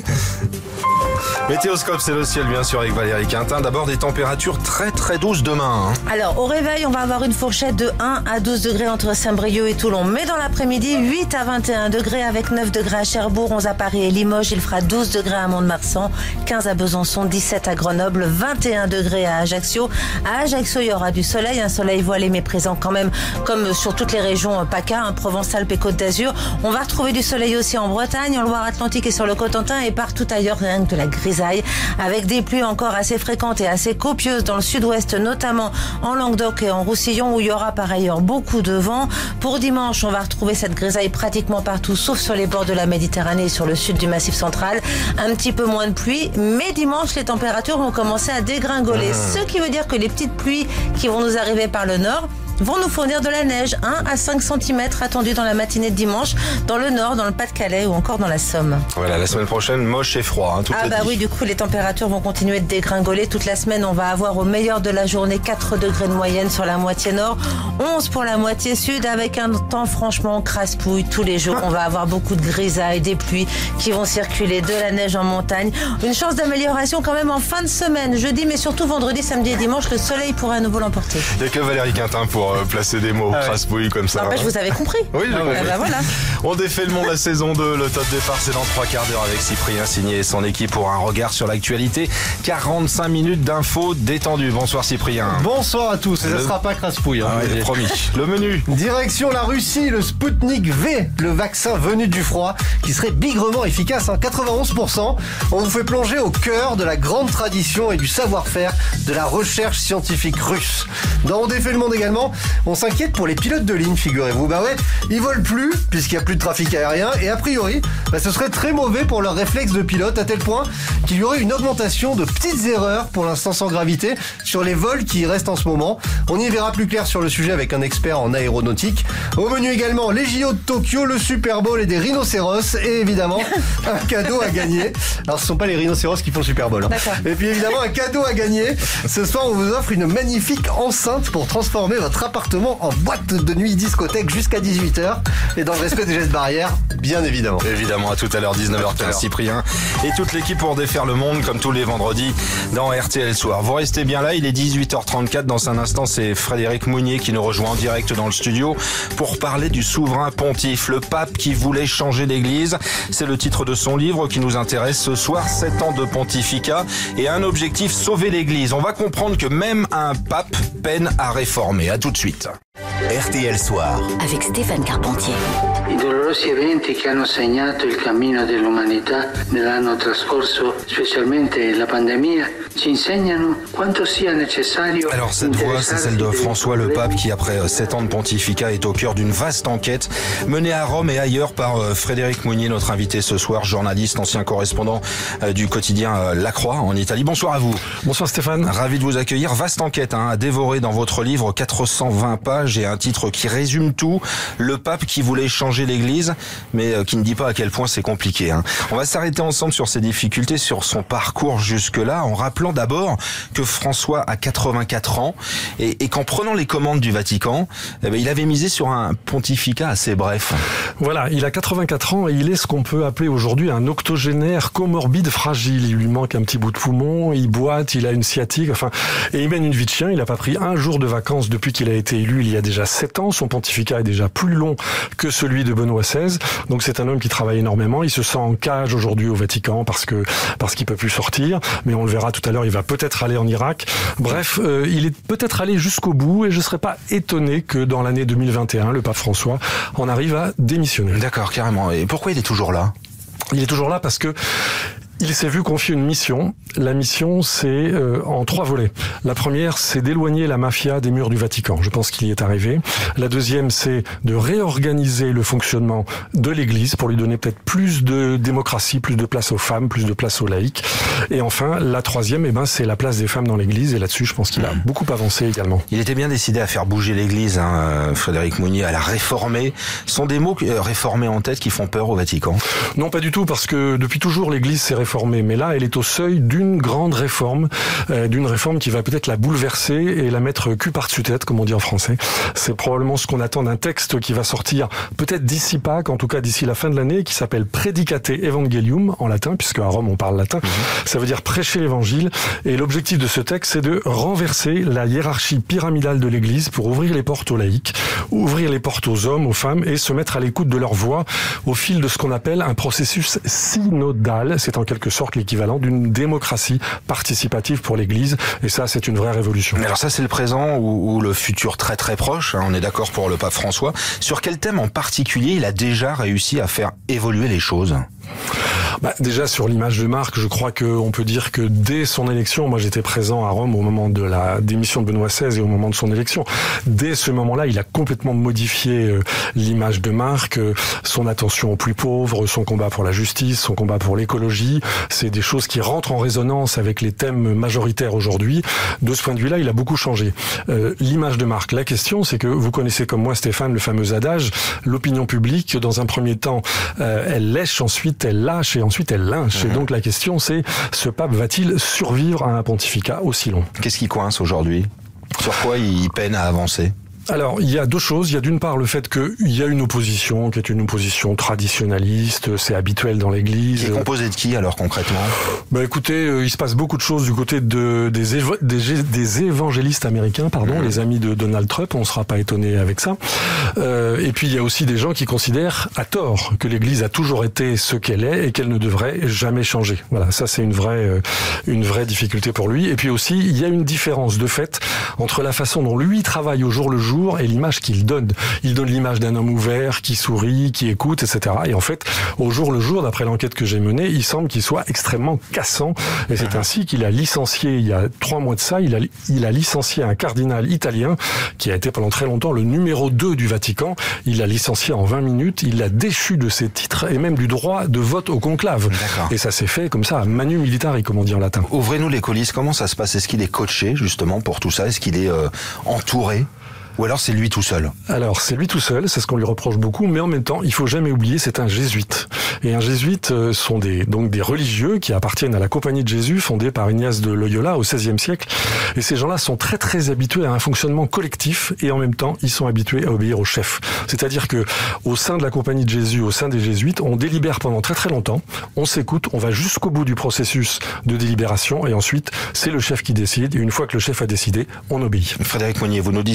Météoscope, c'est le ciel bien sûr avec Valérie Quintin. D'abord des températures très très douces demain. Alors au réveil, on va avoir une fourchette de 1 à 12 degrés entre Saint-Brieuc et Toulon. Mais dans l'après-midi, 8 à 21 degrés avec 9 degrés à Cherbourg, 11 à Paris et Limoges. Il fera 12 degrés à Mont-de-Marsan, 15 à Besançon, 17 à Grenoble, 21 degrés à Ajaccio. À Ajaccio, il y aura du soleil, un soleil voilé mais présent quand même, comme sur toutes les régions PACA, Provence-Alpes et Côte d'Azur. On va retrouver du soleil aussi en Bretagne, en Loire-Atlantique et sur le Cotentin et partout ailleurs, rien que de la grisaille, avec des pluies encore assez fréquentes et assez copieuses dans le sud-ouest, notamment en Languedoc et en Roussillon, où il y aura par ailleurs beaucoup de vent. Pour dimanche, on va retrouver cette grisaille pratiquement partout, sauf sur les bords de la Méditerranée et sur le sud du Massif central. Un petit peu moins de pluie, mais dimanche, les températures vont commencer à dégringoler. Ce qui veut dire que les petites pluies qui vont nous arriver par le nord vont nous fournir de la neige, 1 à 5 cm attendus dans la matinée de dimanche, dans le nord, dans le Pas-de-Calais ou encore dans la Somme. Voilà, la semaine prochaine, moche et froid. Oui, du coup, les températures vont continuer de dégringoler. Toute la semaine, on va avoir au meilleur de la journée 4 degrés de moyenne sur la moitié nord, 11 pour la moitié sud, avec un temps franchement crasse-pouille. Tous les jours, on va avoir beaucoup de grisailles, des pluies qui vont circuler, de la neige en montagne. Une chance d'amélioration quand même en fin de semaine, jeudi, mais surtout vendredi, samedi et dimanche, le soleil pourrait à nouveau l'emporter. Il n'y a que Valérie Quintin pour placer des mots, crasse-pouille comme ça. Je vous avais compris. Oui, j'ai compris. Voilà. On défait le monde la saison 2. Le top départ, c'est dans 3 quarts d'heure avec Cyprien Signé et son équipe pour un regard sur l'actualité. 45 minutes d'infos détendues. Bonsoir Cyprien. Bonsoir à tous. Et ça sera pas crasse-pouille. Promis. Le menu. Direction la Russie, le Sputnik V, le vaccin venu du froid, qui serait bigrement efficace, 91%. On vous fait plonger au cœur de la grande tradition et du savoir-faire de la recherche scientifique russe. Dans On défait le monde également, on s'inquiète pour les pilotes de ligne, figurez-vous. Ils volent plus, puisqu'il n'y a plus de trafic aérien, et a priori, ce serait très mauvais pour leur réflexe de pilote, à tel point qu'il y aurait une augmentation de petites erreurs, pour l'instant sans gravité, sur les vols qui y restent en ce moment. On y verra plus clair sur le sujet avec un expert en aéronautique. Au menu également, les JO de Tokyo, le Super Bowl et des rhinocéros, et évidemment, un cadeau à gagner. Alors ce sont pas les rhinocéros qui font le Super Bowl. Et puis évidemment, un cadeau à gagner. Ce soir, on vous offre une magnifique enceinte pour transformer votre appartement en boîte de nuit discothèque jusqu'à 18h. Et dans le respect des gestes barrières, bien évidemment. Évidemment, à tout à l'heure, 19h15, Cyprien et toute l'équipe pour défaire le monde, comme tous les vendredis, dans RTL Soir. Vous restez bien là, il est 18h34. Dans un instant, c'est Frédéric Mounier qui nous rejoint en direct dans le studio pour parler du souverain pontife, le pape qui voulait changer l'église. C'est le titre de son livre qui nous intéresse ce soir, 7 ans de pontificat et un objectif, sauver l'église. On va comprendre que même un pape peine à réformer. À tout de suite. RTL Soir. Avec Stéphane Carpentier. I dolorosi eventi che hanno segnato il cammino dell'umanità nell'anno trascorso, specialmente la pandemia, ci insegnano quanto sia necessario. Alors cette voix, c'est celle de François le Pape qui, après 7 ans de pontificat, est au cœur d'une vaste enquête menée à Rome et ailleurs par Frédéric Mounier, notre invité ce soir, journaliste, ancien correspondant du quotidien La Croix en Italie. Bonsoir à vous. Bonsoir Stéphane. Ravi de vous accueillir. Vaste enquête à dévorer dans votre livre, 420 pages et un titre qui résume tout. Le Pape qui voulait changer l'Église, mais qui ne dit pas à quel point c'est compliqué. On va s'arrêter ensemble sur ses difficultés, sur son parcours jusque-là, en rappelant d'abord que François a 84 ans et qu'en prenant les commandes du Vatican, il avait misé sur un pontificat assez bref. Voilà, il a 84 ans et il est ce qu'on peut appeler aujourd'hui un octogénaire comorbide fragile. Il lui manque un petit bout de poumon, il boite, il a une sciatique, et il mène une vie de chien. Il n'a pas pris un jour de vacances depuis qu'il a été élu il y a déjà 7 ans. Son pontificat est déjà plus long que celui de Benoît XVI. Donc c'est un homme qui travaille énormément. Il se sent en cage aujourd'hui au Vatican parce qu'il peut plus sortir. Mais on le verra tout à l'heure, il va peut-être aller en Irak. Bref, il est peut-être allé jusqu'au bout et je ne serais pas étonné que dans l'année 2021, le pape François en arrive à démissionner. D'accord, carrément. Et pourquoi il est toujours là ? Il est toujours là parce que il s'est vu confier une mission. La mission, c'est en 3 volets. La première, c'est d'éloigner la mafia des murs du Vatican. Je pense qu'il y est arrivé. La deuxième, c'est de réorganiser le fonctionnement de l'Église pour lui donner peut-être plus de démocratie, plus de place aux femmes, plus de place aux laïcs. Et enfin, la troisième, c'est la place des femmes dans l'Église. Et là-dessus, je pense qu'il a beaucoup avancé également. Il était bien décidé à faire bouger l'Église, Frédéric Mounier, à la réformer. Ce sont des mots réformés en tête qui font peur au Vatican ? Non, pas du tout, parce que depuis toujours, l'Église s'est réformée, mais là, elle est au seuil d'une grande réforme, qui va peut-être la bouleverser et la mettre cul par-dessus tête, comme on dit en français. C'est probablement ce qu'on attend d'un texte qui va sortir peut-être d'ici Pâques, en tout cas d'ici la fin de l'année, qui s'appelle Predicate Evangelium en latin, puisque à Rome on parle latin. Ça veut dire prêcher l'évangile. Et l'objectif de ce texte, c'est de renverser la hiérarchie pyramidale de l'Église pour ouvrir les portes aux laïcs, ouvrir les portes aux hommes, aux femmes et se mettre à l'écoute de leur voix au fil de ce qu'on appelle un processus synodal. C'est en quelque sorte l'équivalent d'une démocratie participative pour l'Église, et ça c'est une vraie révolution. Alors ça c'est le présent ou le futur très très proche, on est d'accord pour le pape François. Sur quel thème en particulier il a déjà réussi à faire évoluer les choses ? Déjà sur l'image de marque, je crois qu'on peut dire que dès son élection, moi j'étais présent à Rome au moment de la démission de Benoît XVI et au moment de son élection. Dès ce moment-là, il a complètement modifié l'image de marque, son attention aux plus pauvres, son combat pour la justice, son combat pour l'écologie. C'est des choses qui rentrent en résonance avec les thèmes majoritaires aujourd'hui. De ce point de vue-là, il a beaucoup changé. L'image de marque, la question c'est que vous connaissez comme moi Stéphane le fameux adage, l'opinion publique dans un premier temps elle lèche, ensuite elle lâche et ensuite elle lynche. Et donc la question c'est, ce pape va-t-il survivre à un pontificat aussi long ? Qu'est-ce qui coince aujourd'hui ? Sur quoi il peine à avancer ? Alors, il y a deux choses. Il y a d'une part le fait qu'il y a une opposition qui est une opposition traditionnaliste, c'est habituel dans l'Église. Qui est composée de qui alors concrètement ? Écoutez, il se passe beaucoup de choses du côté des évangélistes américains, les amis de Donald Trump, on ne sera pas étonné avec ça. Et puis il y a aussi des gens qui considèrent à tort que l'Église a toujours été ce qu'elle est et qu'elle ne devrait jamais changer. Voilà, ça c'est une vraie difficulté pour lui. Et puis aussi, il y a une différence de fait entre la façon dont lui travaille au jour le jour et l'image qu'il donne. Il donne l'image d'un homme ouvert, qui sourit, qui écoute, etc. Et en fait, au jour le jour, d'après l'enquête que j'ai menée, il semble qu'il soit extrêmement cassant. Et c'est ainsi qu'il a licencié, il y a 3 mois de ça, il a licencié un cardinal italien qui a été pendant très longtemps le numéro 2 du Vatican. Il l'a licencié en 20 minutes, il l'a déchu de ses titres et même du droit de vote au conclave. D'accord. Et ça s'est fait comme ça, à manu militari, comme on dit en latin. Ouvrez-nous les coulisses, comment ça se passe ? Est-ce qu'il est coaché justement pour tout ça ? Est-ce qu'il est entouré ? Ou alors c'est lui tout seul? Alors c'est lui tout seul, c'est ce qu'on lui reproche beaucoup, mais en même temps, il faut jamais oublier, c'est un jésuite. Et un jésuite sont des religieux qui appartiennent à la Compagnie de Jésus, fondée par Ignace de Loyola au XVIe siècle. Et ces gens-là sont très très habitués à un fonctionnement collectif et en même temps, ils sont habitués à obéir au chef. C'est-à-dire que au sein de la Compagnie de Jésus, au sein des jésuites, on délibère pendant très très longtemps, on s'écoute, on va jusqu'au bout du processus de délibération et ensuite, c'est le chef qui décide. Et une fois que le chef a décidé, on obéit. Frédéric Mounier, vous nous disiez tout à l'heure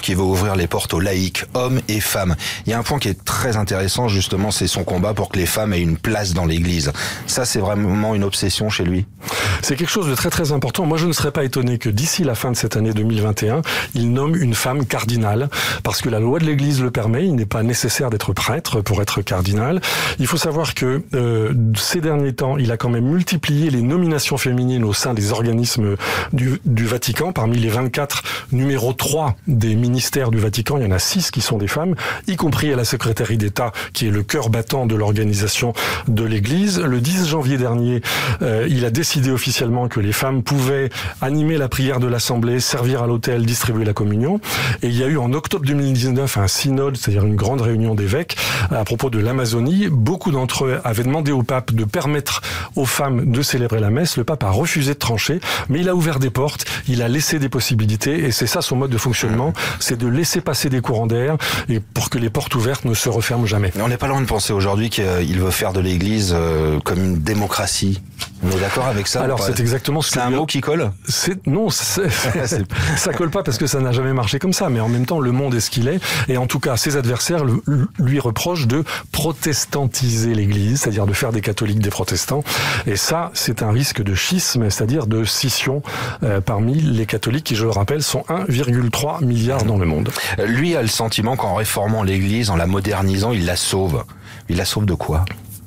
qui veut ouvrir les portes aux laïcs, hommes et femmes. Il y a un point qui est très intéressant, justement, c'est son combat pour que les femmes aient une place dans l'Église. Ça, c'est vraiment une obsession chez lui. C'est quelque chose de très très important. Moi, je ne serais pas étonné que d'ici la fin de cette année 2021, il nomme une femme cardinale, parce que la loi de l'Église le permet. Il n'est pas nécessaire d'être prêtre pour être cardinal. Il faut savoir que ces derniers temps, il a quand même multiplié les nominations féminines au sein des organismes du Vatican. Parmi les 24 numéro 3 des ministères du Vatican, il y en a 6 qui sont des femmes, y compris à la secrétaire d'État, qui est le cœur battant de l'organisation de l'Église. Le 10 janvier dernier, il a décidé officiellement que les femmes pouvaient animer la prière de l'Assemblée, servir à l'autel, distribuer la communion. Et il y a eu en octobre 2019 un synode, c'est-à-dire une grande réunion d'évêques à propos de l'Amazonie. Beaucoup d'entre eux avaient demandé au pape de permettre aux femmes de célébrer la messe. Le pape a refusé de trancher, mais il a ouvert des portes, il a laissé des possibilités, et c'est ça son mode de fonctionnement, c'est de laisser passer des courants d'air, et pour que les portes ouvertes ne se referment jamais. On n'est pas loin de penser aujourd'hui qu'il veut faire de l'Église comme une démocratie. On est d'accord avec ça? Alors c'est exactement ce que... C'est un mot qui colle? Non, ça colle pas parce que ça n'a jamais marché comme ça, mais en même temps le monde est ce qu'il est, et en tout cas ses adversaires lui reprochent de protestantiser l'Église, c'est-à-dire de faire des catholiques des protestants, et ça c'est un risque de schisme, c'est-à-dire de scission parmi les catholiques qui, je le rappelle, sont 1,3 milliard dans le monde. Lui a le sentiment qu'en réformant l'Église, en la modernisant, il la sauve. Il la sauve de quoi?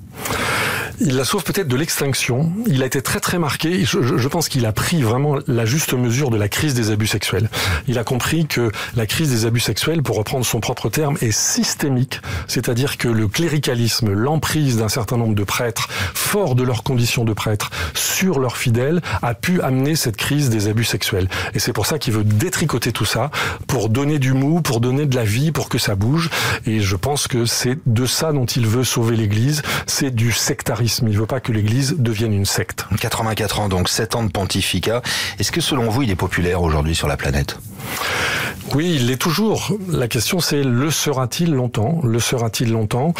Il la sauve peut-être de l'extinction. Il a été très très marqué. Je pense qu'il a pris vraiment la juste mesure de la crise des abus sexuels. Il a compris que la crise des abus sexuels, pour reprendre son propre terme, est systémique. C'est-à-dire que le cléricalisme, l'emprise d'un certain nombre de prêtres, forts de leurs conditions de prêtres, sur leurs fidèles, a pu amener cette crise des abus sexuels. Et c'est pour ça qu'il veut détricoter tout ça, pour donner du mou, pour donner de la vie, pour que ça bouge. Et je pense que c'est de ça dont il veut sauver l'Église. C'est du sectarisme. Il ne veut pas que l'Église devienne une secte. 84 ans, donc 7 ans de pontificat. Est-ce que selon vous, il est populaire aujourd'hui sur la planète? Oui, il l'est toujours. La question c'est, le sera-t-il longtemps? Le sera-t-il longtemps?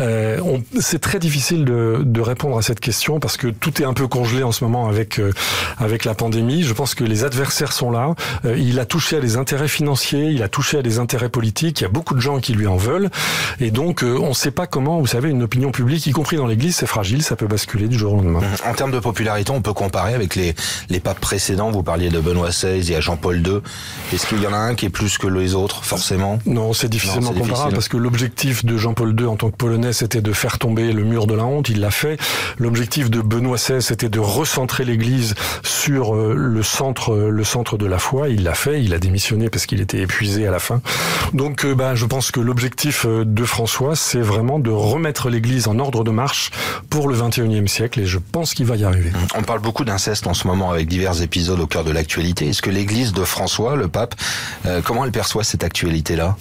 C'est très difficile de répondre à cette question parce que tout est un peu congelé en ce moment avec la pandémie. Je pense que les adversaires sont là. Il a touché à des intérêts financiers, il a touché à des intérêts politiques. Il y a beaucoup de gens qui lui en veulent. Et donc, on ne sait pas comment, vous savez, une opinion publique, y compris dans l'Église, c'est fragile, ça peut basculer du jour au lendemain. En termes de popularité, on peut comparer avec les papes précédents. Vous parliez de Benoît XVI et à Jean-Paul II. Est-ce qu'il y en a un qui est plus que les autres, forcément? Non, c'est difficilement comparable parce que l'objectif de Jean-Paul II en tant que Polonais, c'était de faire tomber le mur de la honte. Il l'a fait. L'objectif de Benoît XVI, c'était de recentrer l'Église sur le centre de la foi. Il l'a fait. Il a démissionné parce qu'il était épuisé à la fin. Donc, je pense que l'objectif de François, c'est vraiment de remettre l'Église en ordre de marche pour le 21e siècle, et je pense qu'il va y arriver. On parle beaucoup d'inceste en ce moment avec divers épisodes au cœur de l'actualité. Est-ce que l'Église de François, le pape, comment elle perçoit cette actualité-là?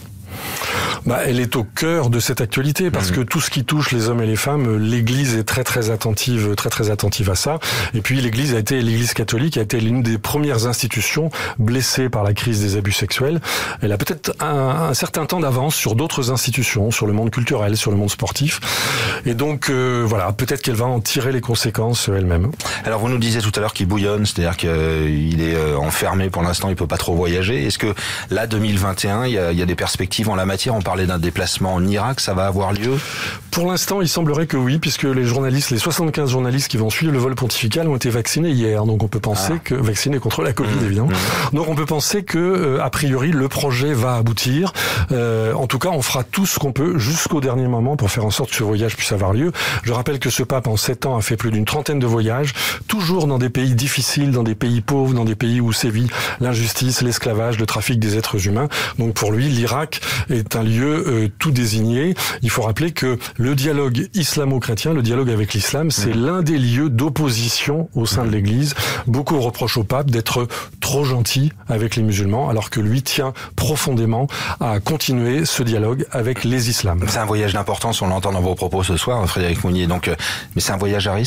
Elle est au cœur de cette actualité parce que tout ce qui touche les hommes et les femmes, l'Église est très très attentive à ça. Et puis l'Église catholique a été l'une des premières institutions blessées par la crise des abus sexuels. Elle a peut-être un certain temps d'avance sur d'autres institutions, sur le monde culturel, sur le monde sportif. Et donc peut-être qu'elle va en tirer les conséquences elle-même. Alors vous nous disiez tout à l'heure qu'il bouillonne, c'est-à-dire qu'il est enfermé pour l'instant, il peut pas trop voyager. Est-ce que là 2021, il y a des perspectives en la matière? On parlait d'un déplacement en Irak, ça va avoir lieu? Pour l'instant, il semblerait que oui, puisque les 75 journalistes qui vont suivre le vol pontifical ont été vaccinés hier. Donc on peut penser que vaccinés contre la Covid, évidemment. Donc on peut penser que, a priori, le projet va aboutir. En tout cas, on fera tout ce qu'on peut jusqu'au dernier moment pour faire en sorte que ce voyage puisse avoir lieu. Je rappelle que ce pape, en 7 ans, a fait plus d'une trentaine de voyages, toujours dans des pays difficiles, dans des pays pauvres, dans des pays où sévit l'injustice, l'esclavage, le trafic des êtres humains. Donc pour lui, l'Irak est un lieu tout désigné. Il faut rappeler que le dialogue islamo-chrétien, le dialogue avec l'islam, c'est l'un des lieux d'opposition au sein de l'Église. Beaucoup reprochent au pape d'être trop gentil avec les musulmans, alors que lui tient profondément à continuer ce dialogue avec les islams. C'est un voyage d'importance, on l'entend dans vos propos ce soir, Frédéric Mounier. Donc, mais c'est un voyage à risque?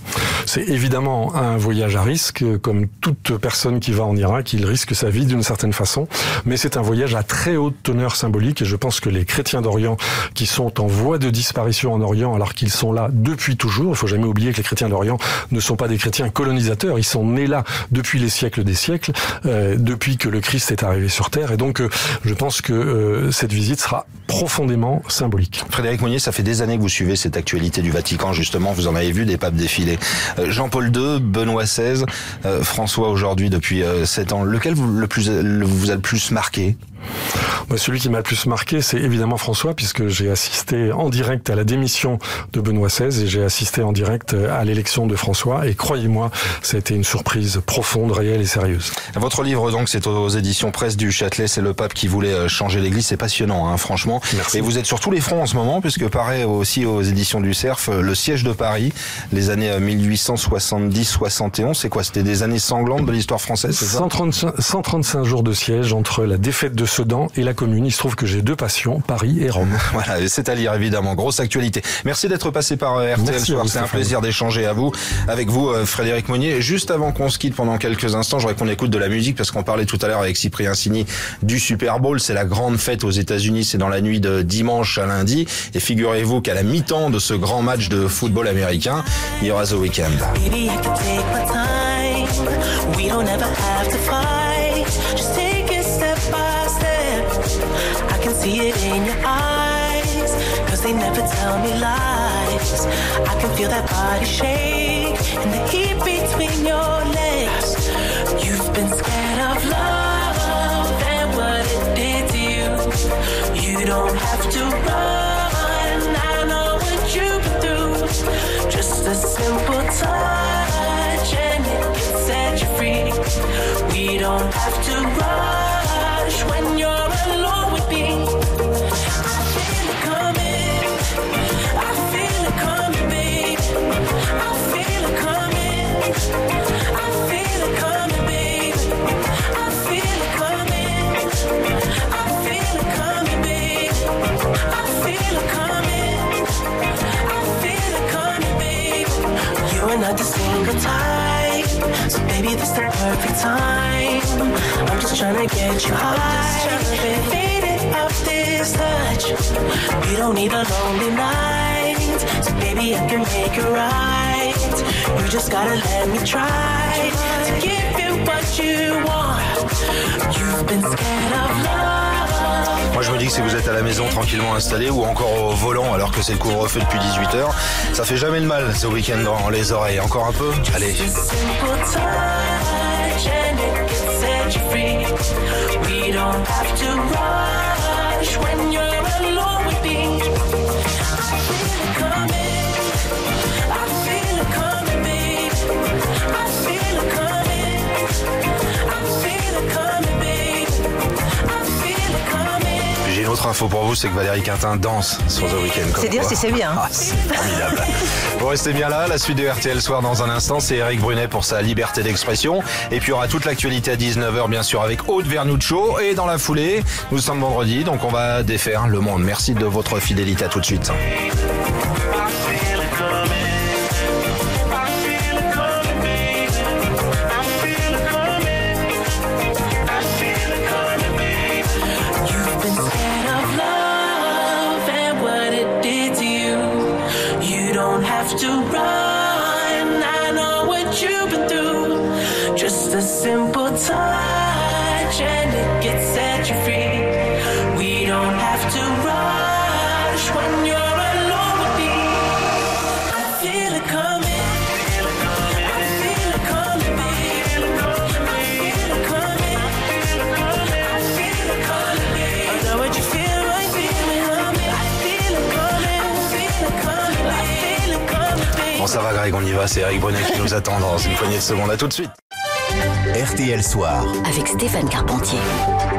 C'est évidemment un voyage à risque, comme toute personne qui va en Irak, il risque sa vie d'une certaine façon, mais c'est un voyage à très haute teneur symbolique et je pense que les chrétiens d'Orient qui sont en voie de disparition en Orient alors qu'ils sont là depuis toujours, il faut jamais oublier que les chrétiens d'Orient ne sont pas des chrétiens colonisateurs, ils sont nés là depuis les siècles des siècles, depuis que le Christ est arrivé sur terre et donc je pense que cette visite sera profondément symbolique. Frédéric Monnier, ça fait des années que vous suivez cette actualité du Vatican, justement, vous en avez vu des papes défiler. Jean-Paul II, Benoît XVI, François aujourd'hui depuis 7 ans, lequel vous a le plus marqué ? Celui qui m'a le plus marqué, c'est évidemment François, puisque j'ai assisté en direct à la démission de Benoît XVI et j'ai assisté en direct à l'élection de François. Et croyez-moi, ça a été une surprise profonde, réelle et sérieuse. Votre livre, donc, c'est aux éditions Presse du Châtelet. C'est le pape qui voulait changer l'Église. C'est passionnant, hein, franchement. Merci. Et vous êtes sur tous les fronts en ce moment, puisque paraît aussi aux éditions du Cerf le siège de Paris, les années 1870-71. C'est quoi? C'était des années sanglantes de l'histoire française, c'est ça? 135 jours de siège entre la défaite de Sedan et la Commune. Il se trouve que j'ai 2 passions, Paris et Rome. Voilà, c'est à lire évidemment. Grosse actualité. Merci d'être passé par RTL Soir. C'est un plaisir d'échanger avec vous, Frédéric Monnier. Juste avant qu'on se quitte pendant quelques instants, j'aurais qu'on écoute de la musique parce qu'on parlait tout à l'heure avec Cyprien Signy du Super Bowl. C'est la grande fête aux États-Unis. C'est dans la nuit de dimanche à lundi. Et figurez-vous qu'à la mi-temps de ce grand match de football américain, il y aura The Weeknd. I can see it in your eyes, 'cause they never tell me lies. I can feel that body shake and the heat between your legs. You've been scared of love and what it did to you. You don't have to run, I know what you've been through. Just a simple touch and it can set you free. We don't have to rush when you're alone with me. I feel it coming, I feel it coming, babe. I feel it coming, I feel it coming, babe. I feel it coming, I feel it coming, babe. I feel it coming, I feel it coming, babe. You are not the single type, so baby this the perfect time. I'm just trying to get you high, faded off this touch. You don't need a lonely night, so baby I can make it right. You just gotta let me try to give you what you want. You've been scared of love. Moi je me dis que si vous êtes à la maison tranquillement installé ou encore au volant alors que c'est le couvre-feu depuis 18h, ça fait jamais de mal The Weeknd dans les oreilles. Encore un peu? Allez. We don't have to rush when you're alone with me. I feel it coming, I feel it coming, babe. I feel it coming, I feel it coming, babe. I feel it coming. J'ai une autre info pour vous, c'est que Valérie Quintin danse sur The Weeknd. C'est dire si c'est bien. Ah, c'est formidable. Vous restez bien là, la suite de RTL Soir dans un instant, c'est Eric Brunet pour sa liberté d'expression. Et puis il y aura toute l'actualité à 19h bien sûr avec Aude Vernuccio. Et dans la foulée, nous sommes vendredi, donc on va défaire le monde. Merci de votre fidélité, à tout de suite. To run, I know what you've been through. Just a simple touch and it gets set you free. We don't have to rush when you're alone with me. I feel it coming, I feel it coming, babe. I feel it coming, I feel it coming, babe. I know what you feel, I feel it coming. I feel it coming, I feel it coming, babe. Bon ça va Greg, on y va, c'est Eric Brunet qui nous attend dans une poignée de secondes. À tout de suite. RTL Soir. Avec Stéphane Carpentier.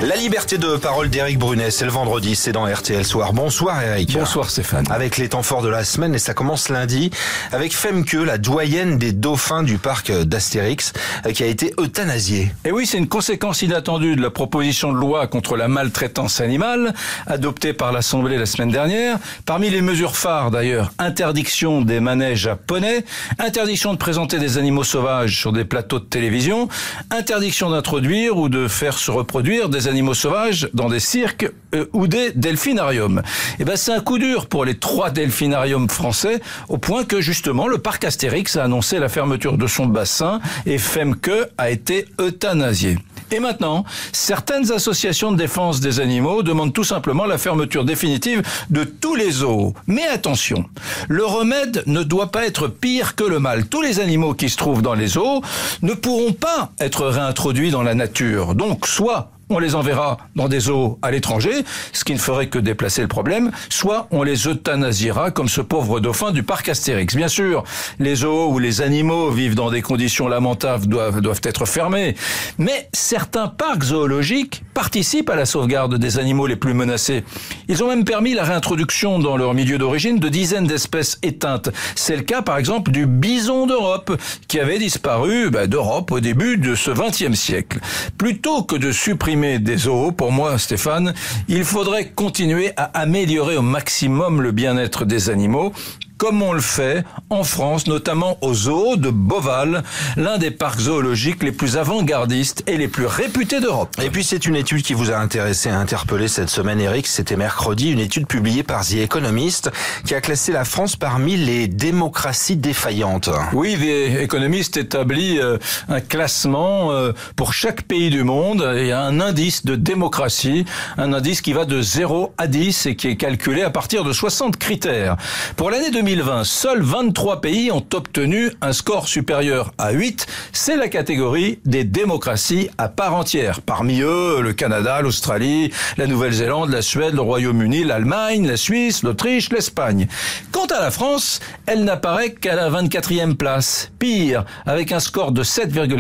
La liberté de parole d'Éric Brunet, c'est le vendredi, c'est dans RTL Soir. Bonsoir Éric. Bonsoir Stéphane. Avec les temps forts de la semaine, et ça commence lundi, avec Femke, la doyenne des dauphins du parc d'Astérix, qui a été euthanasiée. Et oui, c'est une conséquence inattendue de la proposition de loi contre la maltraitance animale, adoptée par l'Assemblée la semaine dernière. Parmi les mesures phares d'ailleurs, interdiction des manèges japonais, interdiction de présenter des animaux sauvages sur des plateaux de télévision, interdiction d'introduire ou de faire se reproduire des animaux sauvages dans des cirques ou des delphinariums. Et ben c'est un coup dur pour les 3 delphinariums français, au point que justement le parc Astérix a annoncé la fermeture de son bassin et Femke a été euthanasiée. Et maintenant, certaines associations de défense des animaux demandent tout simplement la fermeture définitive de tous les zoos. Mais attention, le remède ne doit pas être pire que le mal. Tous les animaux qui se trouvent dans les zoos ne pourront pas être réintroduits dans la nature. Donc, soit on les enverra dans des zoos à l'étranger, ce qui ne ferait que déplacer le problème, soit on les euthanasiera comme ce pauvre dauphin du parc Astérix. Bien sûr, les zoos où les animaux vivent dans des conditions lamentables doivent être fermés, mais certains parcs zoologiques participent à la sauvegarde des animaux les plus menacés. Ils ont même permis la réintroduction dans leur milieu d'origine de dizaines d'espèces éteintes. C'est le cas par exemple du bison d'Europe, qui avait disparu d'Europe au début de ce XXe siècle. Plutôt que de supprimer des zoos, pour moi, Stéphane, il faudrait continuer à améliorer au maximum le bien-être des animaux, comme on le fait en France, notamment au zoo de Beauval, l'un des parcs zoologiques les plus avant-gardistes et les plus réputés d'Europe. Et puis c'est une étude qui vous a intéressé, interpellé cette semaine, Eric. C'était mercredi, une étude publiée par The Economist qui a classé la France parmi les démocraties défaillantes. Oui, The Economist établit un classement pour chaque pays du monde et un indice de démocratie, un indice qui va de 0 à 10 et qui est calculé à partir de 60 critères. Pour l'année 2020, seuls 23 pays ont obtenu un score supérieur à 8. C'est la catégorie des démocraties à part entière. Parmi eux, le Canada, l'Australie, la Nouvelle-Zélande, la Suède, le Royaume-Uni, l'Allemagne, la Suisse, l'Autriche, l'Espagne. Quant à la France, elle n'apparaît qu'à la 24e place. Pire, avec un score de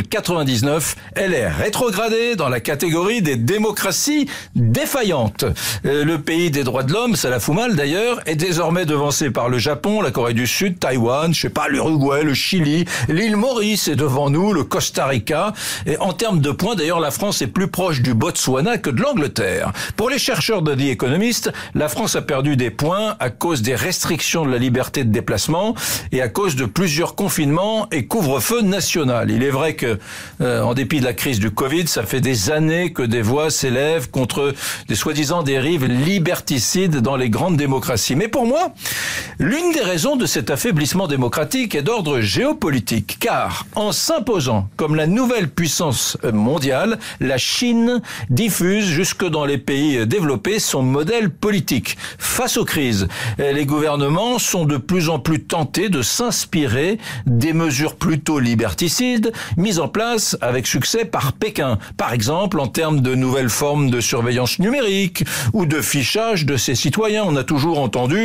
7,99, elle est rétrogradée dans la catégorie des démocraties défaillantes. Le pays des droits de l'homme, ça la fout mal d'ailleurs, est désormais devancé par le Japon, la Corée du Sud, Taïwan, l'Uruguay, le Chili, l'île Maurice est devant nous, le Costa Rica. Et en termes de points, d'ailleurs, la France est plus proche du Botswana que de l'Angleterre. Pour les chercheurs de The Economist, la France a perdu des points à cause des restrictions de la liberté de déplacement et à cause de plusieurs confinements et couvre-feu national. Il est vrai que, en dépit de la crise du Covid, ça fait des années que des voix s'élèvent contre des soi-disant dérives liberticides dans les grandes démocraties. Mais pour moi, l'une des raisons de cet affaiblissement démocratique est d'ordre géopolitique, car en s'imposant comme la nouvelle puissance mondiale, la Chine diffuse jusque dans les pays développés son modèle politique. Face aux crises, les gouvernements sont de plus en plus tentés de s'inspirer des mesures plutôt liberticides mises en place avec succès par Pékin. Par exemple, en termes de nouvelles formes de surveillance numérique ou de fichage de ses citoyens. On a toujours entendu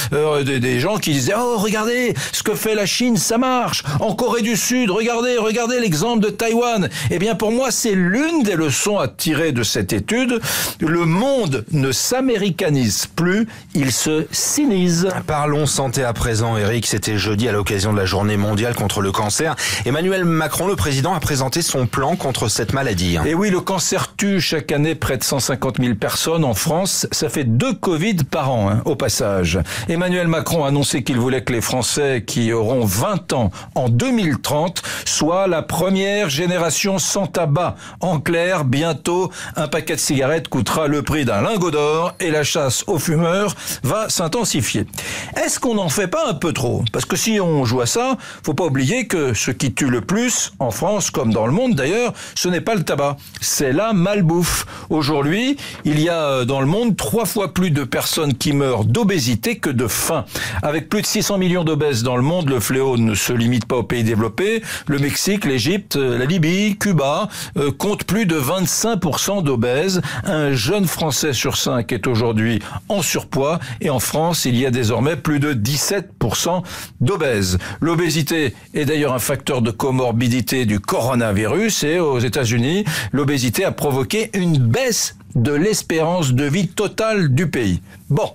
des gens qui disaient « Oh, regardez, ce que fait la Chine, ça marche. En Corée du Sud, regardez l'exemple de Taïwan. » Eh bien, pour moi, c'est l'une des leçons à tirer de cette étude. Le monde ne s'américanise plus, il se sinise. Parlons santé à présent, Eric. C'était jeudi à l'occasion de la journée mondiale contre le cancer. Emmanuel Macron, le président, a présenté son plan contre cette maladie. Et oui, le cancer tue chaque année près de 150 000 personnes en France. Ça fait 2 Covid par an, au passage. Emmanuel Macron a annoncé qu'il voulait que les Français qui auront 20 ans en 2030 soient la première génération sans tabac. En clair, bientôt, un paquet de cigarettes coûtera le prix d'un lingot d'or et la chasse aux fumeurs va s'intensifier. Est-ce qu'on n'en fait pas un peu trop? Parce que si on joue à ça, faut pas oublier que ce qui tue le plus, en France comme dans le monde d'ailleurs, ce n'est pas le tabac, c'est la malbouffe. Aujourd'hui, il y a dans le monde 3 fois plus de personnes qui meurent d'obésité que de faim. Avec plus de 600 millions d'obèses dans le monde, le fléau ne se limite pas aux pays développés. Le Mexique, l'Égypte, la Libye, Cuba comptent plus de 25% d'obèses. Un jeune Français sur 5 est aujourd'hui en surpoids et en France, il y a désormais plus de 17% d'obèses. L'obésité est d'ailleurs un facteur de comorbidité du coronavirus et aux États-Unis, l'obésité a provoqué une baisse de l'espérance de vie totale du pays. Bon.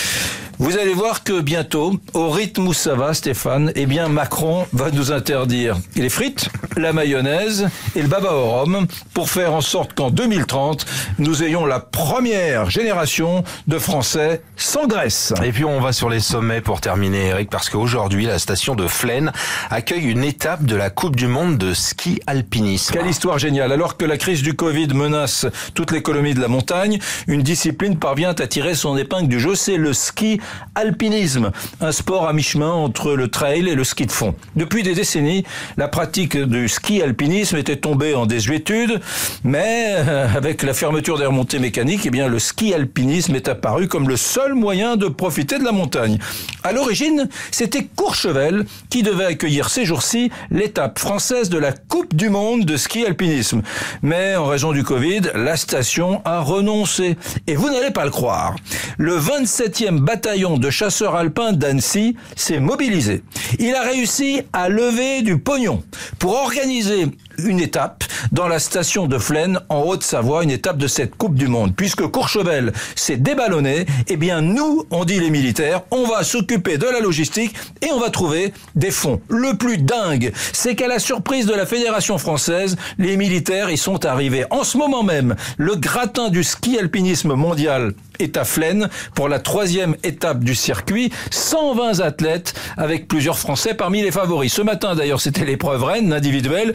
Vous allez voir que bientôt, au rythme où ça va, Stéphane, eh bien Macron va nous interdire les frites, la mayonnaise et le baba au rhum pour faire en sorte qu'en 2030, nous ayons la première génération de Français sans graisse. Et puis on va sur les sommets pour terminer, Eric, parce qu'aujourd'hui, la station de Flaine accueille une étape de la Coupe du Monde de ski alpinisme. Quelle histoire géniale. Alors que la crise du Covid menace toute l'économie de la montagne, une discipline parvient à tirer son épingle du jeu, c'est le ski alpinisme, un sport à mi-chemin entre le trail et le ski de fond. Depuis des décennies, la pratique du ski alpinisme était tombée en désuétude, mais avec la fermeture des remontées mécaniques, eh bien le ski alpinisme est apparu comme le seul moyen de profiter de la montagne. À l'origine, c'était Courchevel qui devait accueillir ces jours-ci l'étape française de la Coupe du Monde de ski alpinisme. Mais en raison du Covid, la station a renoncé. Et vous n'allez pas le croire. Le 27e bataillon de chasseurs alpins d'Annecy s'est mobilisé. Il a réussi à lever du pognon pour organiser une étape dans la station de Flaine en Haute-Savoie, une étape de cette Coupe du Monde. Puisque Courchevel s'est déballonné, eh bien nous, on dit les militaires, on va s'occuper de la logistique et on va trouver des fonds. Le plus dingue, c'est qu'à la surprise de la Fédération française, les militaires y sont arrivés. En ce moment même, le gratin du ski alpinisme mondial est à Flaine pour la 3e étape du circuit. 120 athlètes avec plusieurs Français parmi les favoris. Ce matin d'ailleurs, c'était l'épreuve reine individuelle,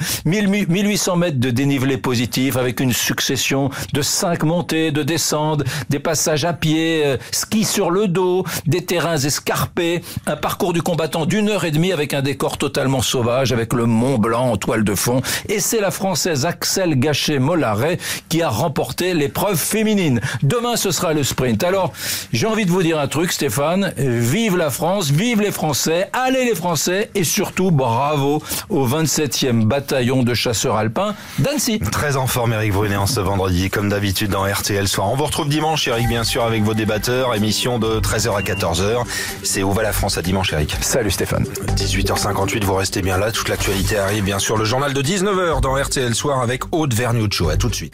1800 mètres de dénivelé positif avec une succession de 5 montées, de descentes, des passages à pied, ski sur le dos, des terrains escarpés, un parcours du combattant d'1h30 avec un décor totalement sauvage avec le Mont Blanc en toile de fond. Et c'est la Française Axelle Gachet-Mollaret qui a remporté l'épreuve féminine. Demain, ce sera le sprint. Alors, j'ai envie de vous dire un truc, Stéphane. Vive la France, vive les Français, allez les Français et surtout bravo au 27e bataillon de chasseurs alpins d'Annecy. Très en forme, Eric Brunet, en ce vendredi, comme d'habitude dans RTL Soir. On vous retrouve dimanche, Eric, bien sûr, avec vos débatteurs. Émission de 13h à 14h. C'est Où va la France à dimanche, Eric. Salut Stéphane. 18h58, vous restez bien là. Toute l'actualité arrive, bien sûr. Le journal de 19h dans RTL Soir avec Aude Vernuccio. À tout de suite.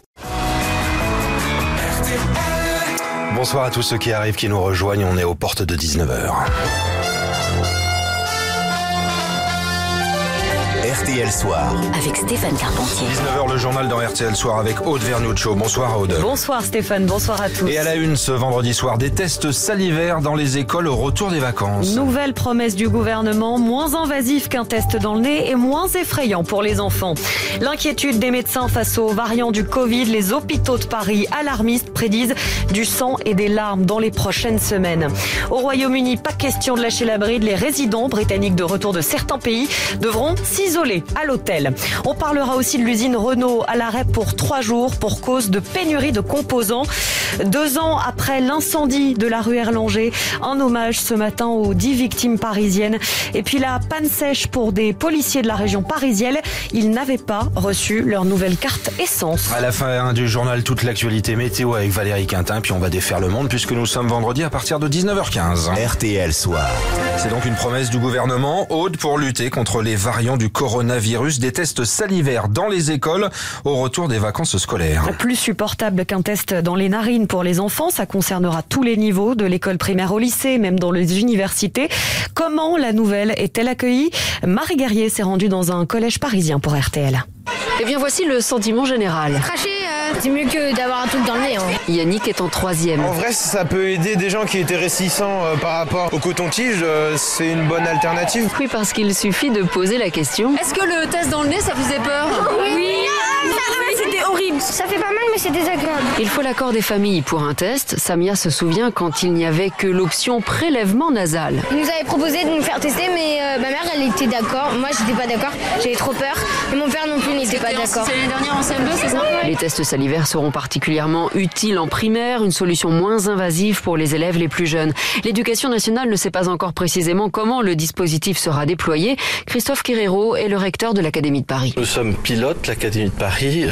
Bonsoir à tous ceux qui arrivent, qui nous rejoignent. On est aux portes de 19h. RTL Soir. Avec Stéphane Carpentier. 19h, le journal dans RTL Soir avec Aude Vernuccio. Bonsoir Aude. Bonsoir Stéphane, bonsoir à tous. Et à la une ce vendredi soir, des tests salivaires dans les écoles au retour des vacances. Nouvelle promesse du gouvernement, moins invasif qu'un test dans le nez et moins effrayant pour les enfants. L'inquiétude des médecins face aux variants du Covid, les hôpitaux de Paris alarmistes prédisent du sang et des larmes dans les prochaines semaines. Au Royaume-Uni, pas question de lâcher la bride, les résidents britanniques de retour de certains pays devront s'isoler à l'hôtel. On parlera aussi de l'usine Renault à l'arrêt pour 3 jours pour cause de pénurie de composants. 2 ans après l'incendie de la rue Erlanger, un hommage ce matin aux 10 victimes parisiennes. Et puis la panne sèche pour des policiers de la région parisienne. Ils n'avaient pas reçu leur nouvelle carte essence. À la fin du journal, toute l'actualité météo avec Valérie Quintin. Puis on va défaire le monde puisque nous sommes vendredi à partir de 19h15. RTL Soir. C'est donc une promesse du gouvernement, Aude, pour lutter contre les variants du coronavirus, des tests salivaires dans les écoles au retour des vacances scolaires. Plus supportable qu'un test dans les narines pour les enfants, ça concernera tous les niveaux, de l'école primaire au lycée, même dans les universités. Comment la nouvelle est-elle accueillie ? Marie Guerrier s'est rendue dans un collège parisien pour RTL. Eh bien, voici le sentiment général. Cracher, c'est mieux que d'avoir un truc dans le nez. Yannick est en 3e. En vrai, ça peut aider des gens qui étaient réticents par rapport au coton-tige. C'est une bonne alternative. Oui, parce qu'il suffit de poser la question. Est-ce que le test dans le nez, ça vous faisait peur ? Oui. C'était horrible. Ça fait pas mal, mais c'est désagréable. Il faut l'accord des familles pour un test. Samia se souvient quand il n'y avait que l'option prélèvement nasal. Ils nous avaient proposé de nous faire tester, mais ma mère, elle était d'accord. Moi, j'étais pas d'accord. J'avais trop peur. Et mon père non plus n'était pas d'accord. C'est l'année dernière en CM2, c'est ça ? Les tests salivaires seront particulièrement utiles en primaire, une solution moins invasive pour les élèves les plus jeunes. L'Éducation nationale ne sait pas encore précisément comment le dispositif sera déployé. Christophe Querero est le recteur de l'Académie de Paris. Nous sommes pilotes, l'Académie de Paris, et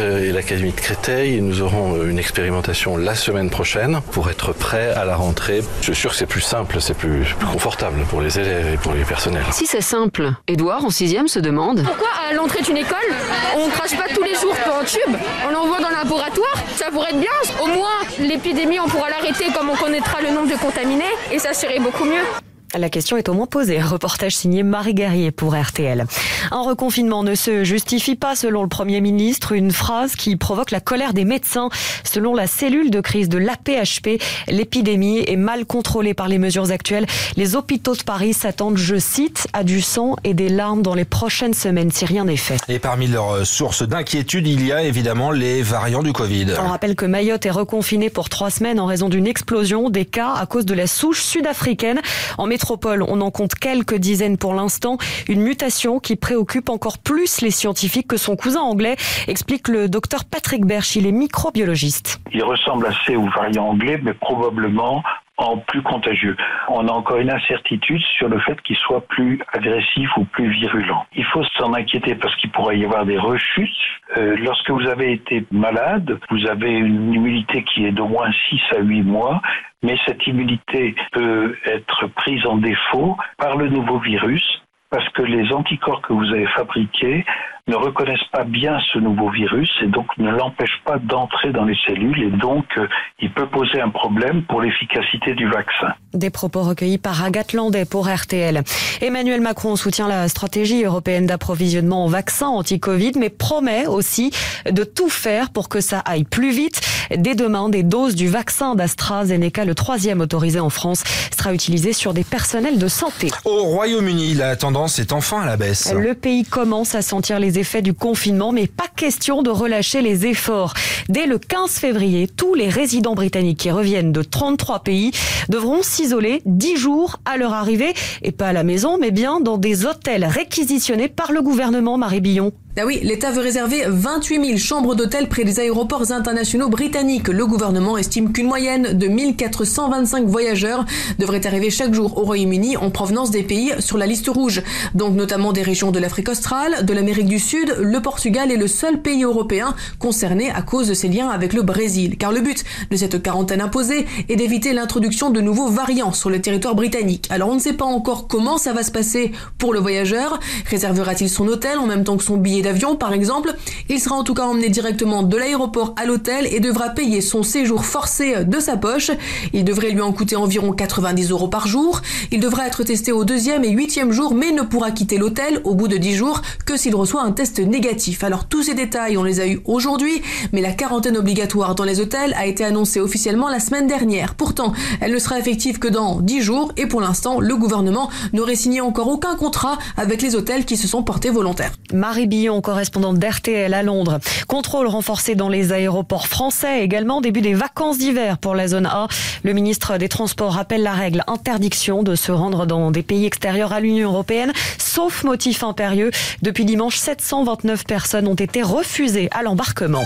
l'académie de Créteil. Nous aurons une expérimentation la semaine prochaine pour être prêts à la rentrée. Je suis sûr que c'est plus simple, c'est plus confortable pour les élèves et pour les personnels. Si c'est simple, Édouard en 6e se demande pourquoi à l'entrée d'une école, on ne crache pas tous les jours en tube, on l'envoie dans le laboratoire, ça pourrait être bien. Au moins, l'épidémie, on pourra l'arrêter comme on connaîtra le nombre de contaminés et ça serait beaucoup mieux. La question est au moins posée. Reportage signé Marie Guerrier pour RTL. Un reconfinement ne se justifie pas selon le Premier ministre. Une phrase qui provoque la colère des médecins. Selon la cellule de crise de l'AP-HP, l'épidémie est mal contrôlée par les mesures actuelles. Les hôpitaux de Paris s'attendent, je cite, à du sang et des larmes dans les prochaines semaines si rien n'est fait. Et parmi leurs sources d'inquiétude, il y a évidemment les variants du Covid. On rappelle que Mayotte est reconfinée pour 3 semaines en raison d'une explosion des cas à cause de la souche sud-africaine. En métropole, on en compte quelques dizaines pour l'instant. Une mutation qui préoccupe encore plus les scientifiques que son cousin anglais, explique le docteur Patrick Berch, il est microbiologiste. Il ressemble assez au variant anglais, mais probablement en plus contagieux. On a encore une incertitude sur le fait qu'il soit plus agressif ou plus virulent. Il faut s'en inquiéter parce qu'il pourrait y avoir des rechutes. Lorsque vous avez été malade, vous avez une immunité qui est d'au moins 6 à 8 mois, mais cette immunité peut être prise en défaut par le nouveau virus parce que les anticorps que vous avez fabriqués ne reconnaissent pas bien ce nouveau virus et donc ne l'empêchent pas d'entrer dans les cellules et donc il peut poser un problème pour l'efficacité du vaccin. Des propos recueillis par Agathe Landais pour RTL. Emmanuel Macron soutient la stratégie européenne d'approvisionnement en vaccins anti-Covid mais promet aussi de tout faire pour que ça aille plus vite. Dès demain, des doses du vaccin d'AstraZeneca, le 3e autorisé en France, sera utilisé sur des personnels de santé. Au Royaume-Uni, la tendance est enfin à la baisse. Le pays commence à sentir les effets du confinement, mais pas question de relâcher les efforts. Dès le 15 février, tous les résidents britanniques qui reviennent de 33 pays devront s'isoler 10 jours à leur arrivée, et pas à la maison, mais bien dans des hôtels réquisitionnés par le gouvernement, Marie Billon. Ah oui, l'État veut réserver 28 000 chambres d'hôtel près des aéroports internationaux britanniques. Le gouvernement estime qu'une moyenne de 1425 voyageurs devrait arriver chaque jour au Royaume-Uni en provenance des pays sur la liste rouge. Donc notamment des régions de l'Afrique australe, de l'Amérique du Sud, le Portugal est le seul pays européen concerné à cause de ses liens avec le Brésil. Car le but de cette quarantaine imposée est d'éviter l'introduction de nouveaux variants sur le territoire britannique. Alors on ne sait pas encore comment ça va se passer pour le voyageur. Réservera-t-il son hôtel en même temps que son billet d'avion par exemple? Il sera en tout cas emmené directement de l'aéroport à l'hôtel et devra payer son séjour forcé de sa poche. Il devrait lui en coûter environ 90 € par jour. Il devra être testé au 2e et 8e jour mais ne pourra quitter l'hôtel au bout de 10 jours que s'il reçoit un test négatif. Alors tous ces détails on les a eu aujourd'hui, mais la quarantaine obligatoire dans les hôtels a été annoncée officiellement la semaine dernière. Pourtant, elle ne sera effective que dans 10 jours et pour l'instant, le gouvernement n'aurait signé encore aucun contrat avec les hôtels qui se sont portés volontaires. Marie Billon, correspondante d'RTL à Londres. Contrôle renforcé dans les aéroports français, également début des vacances d'hiver pour la zone A. Le ministre des Transports rappelle la règle, interdiction de se rendre dans des pays extérieurs à l'Union européenne, sauf motif impérieux. Depuis dimanche, 729 personnes ont été refusées à l'embarquement.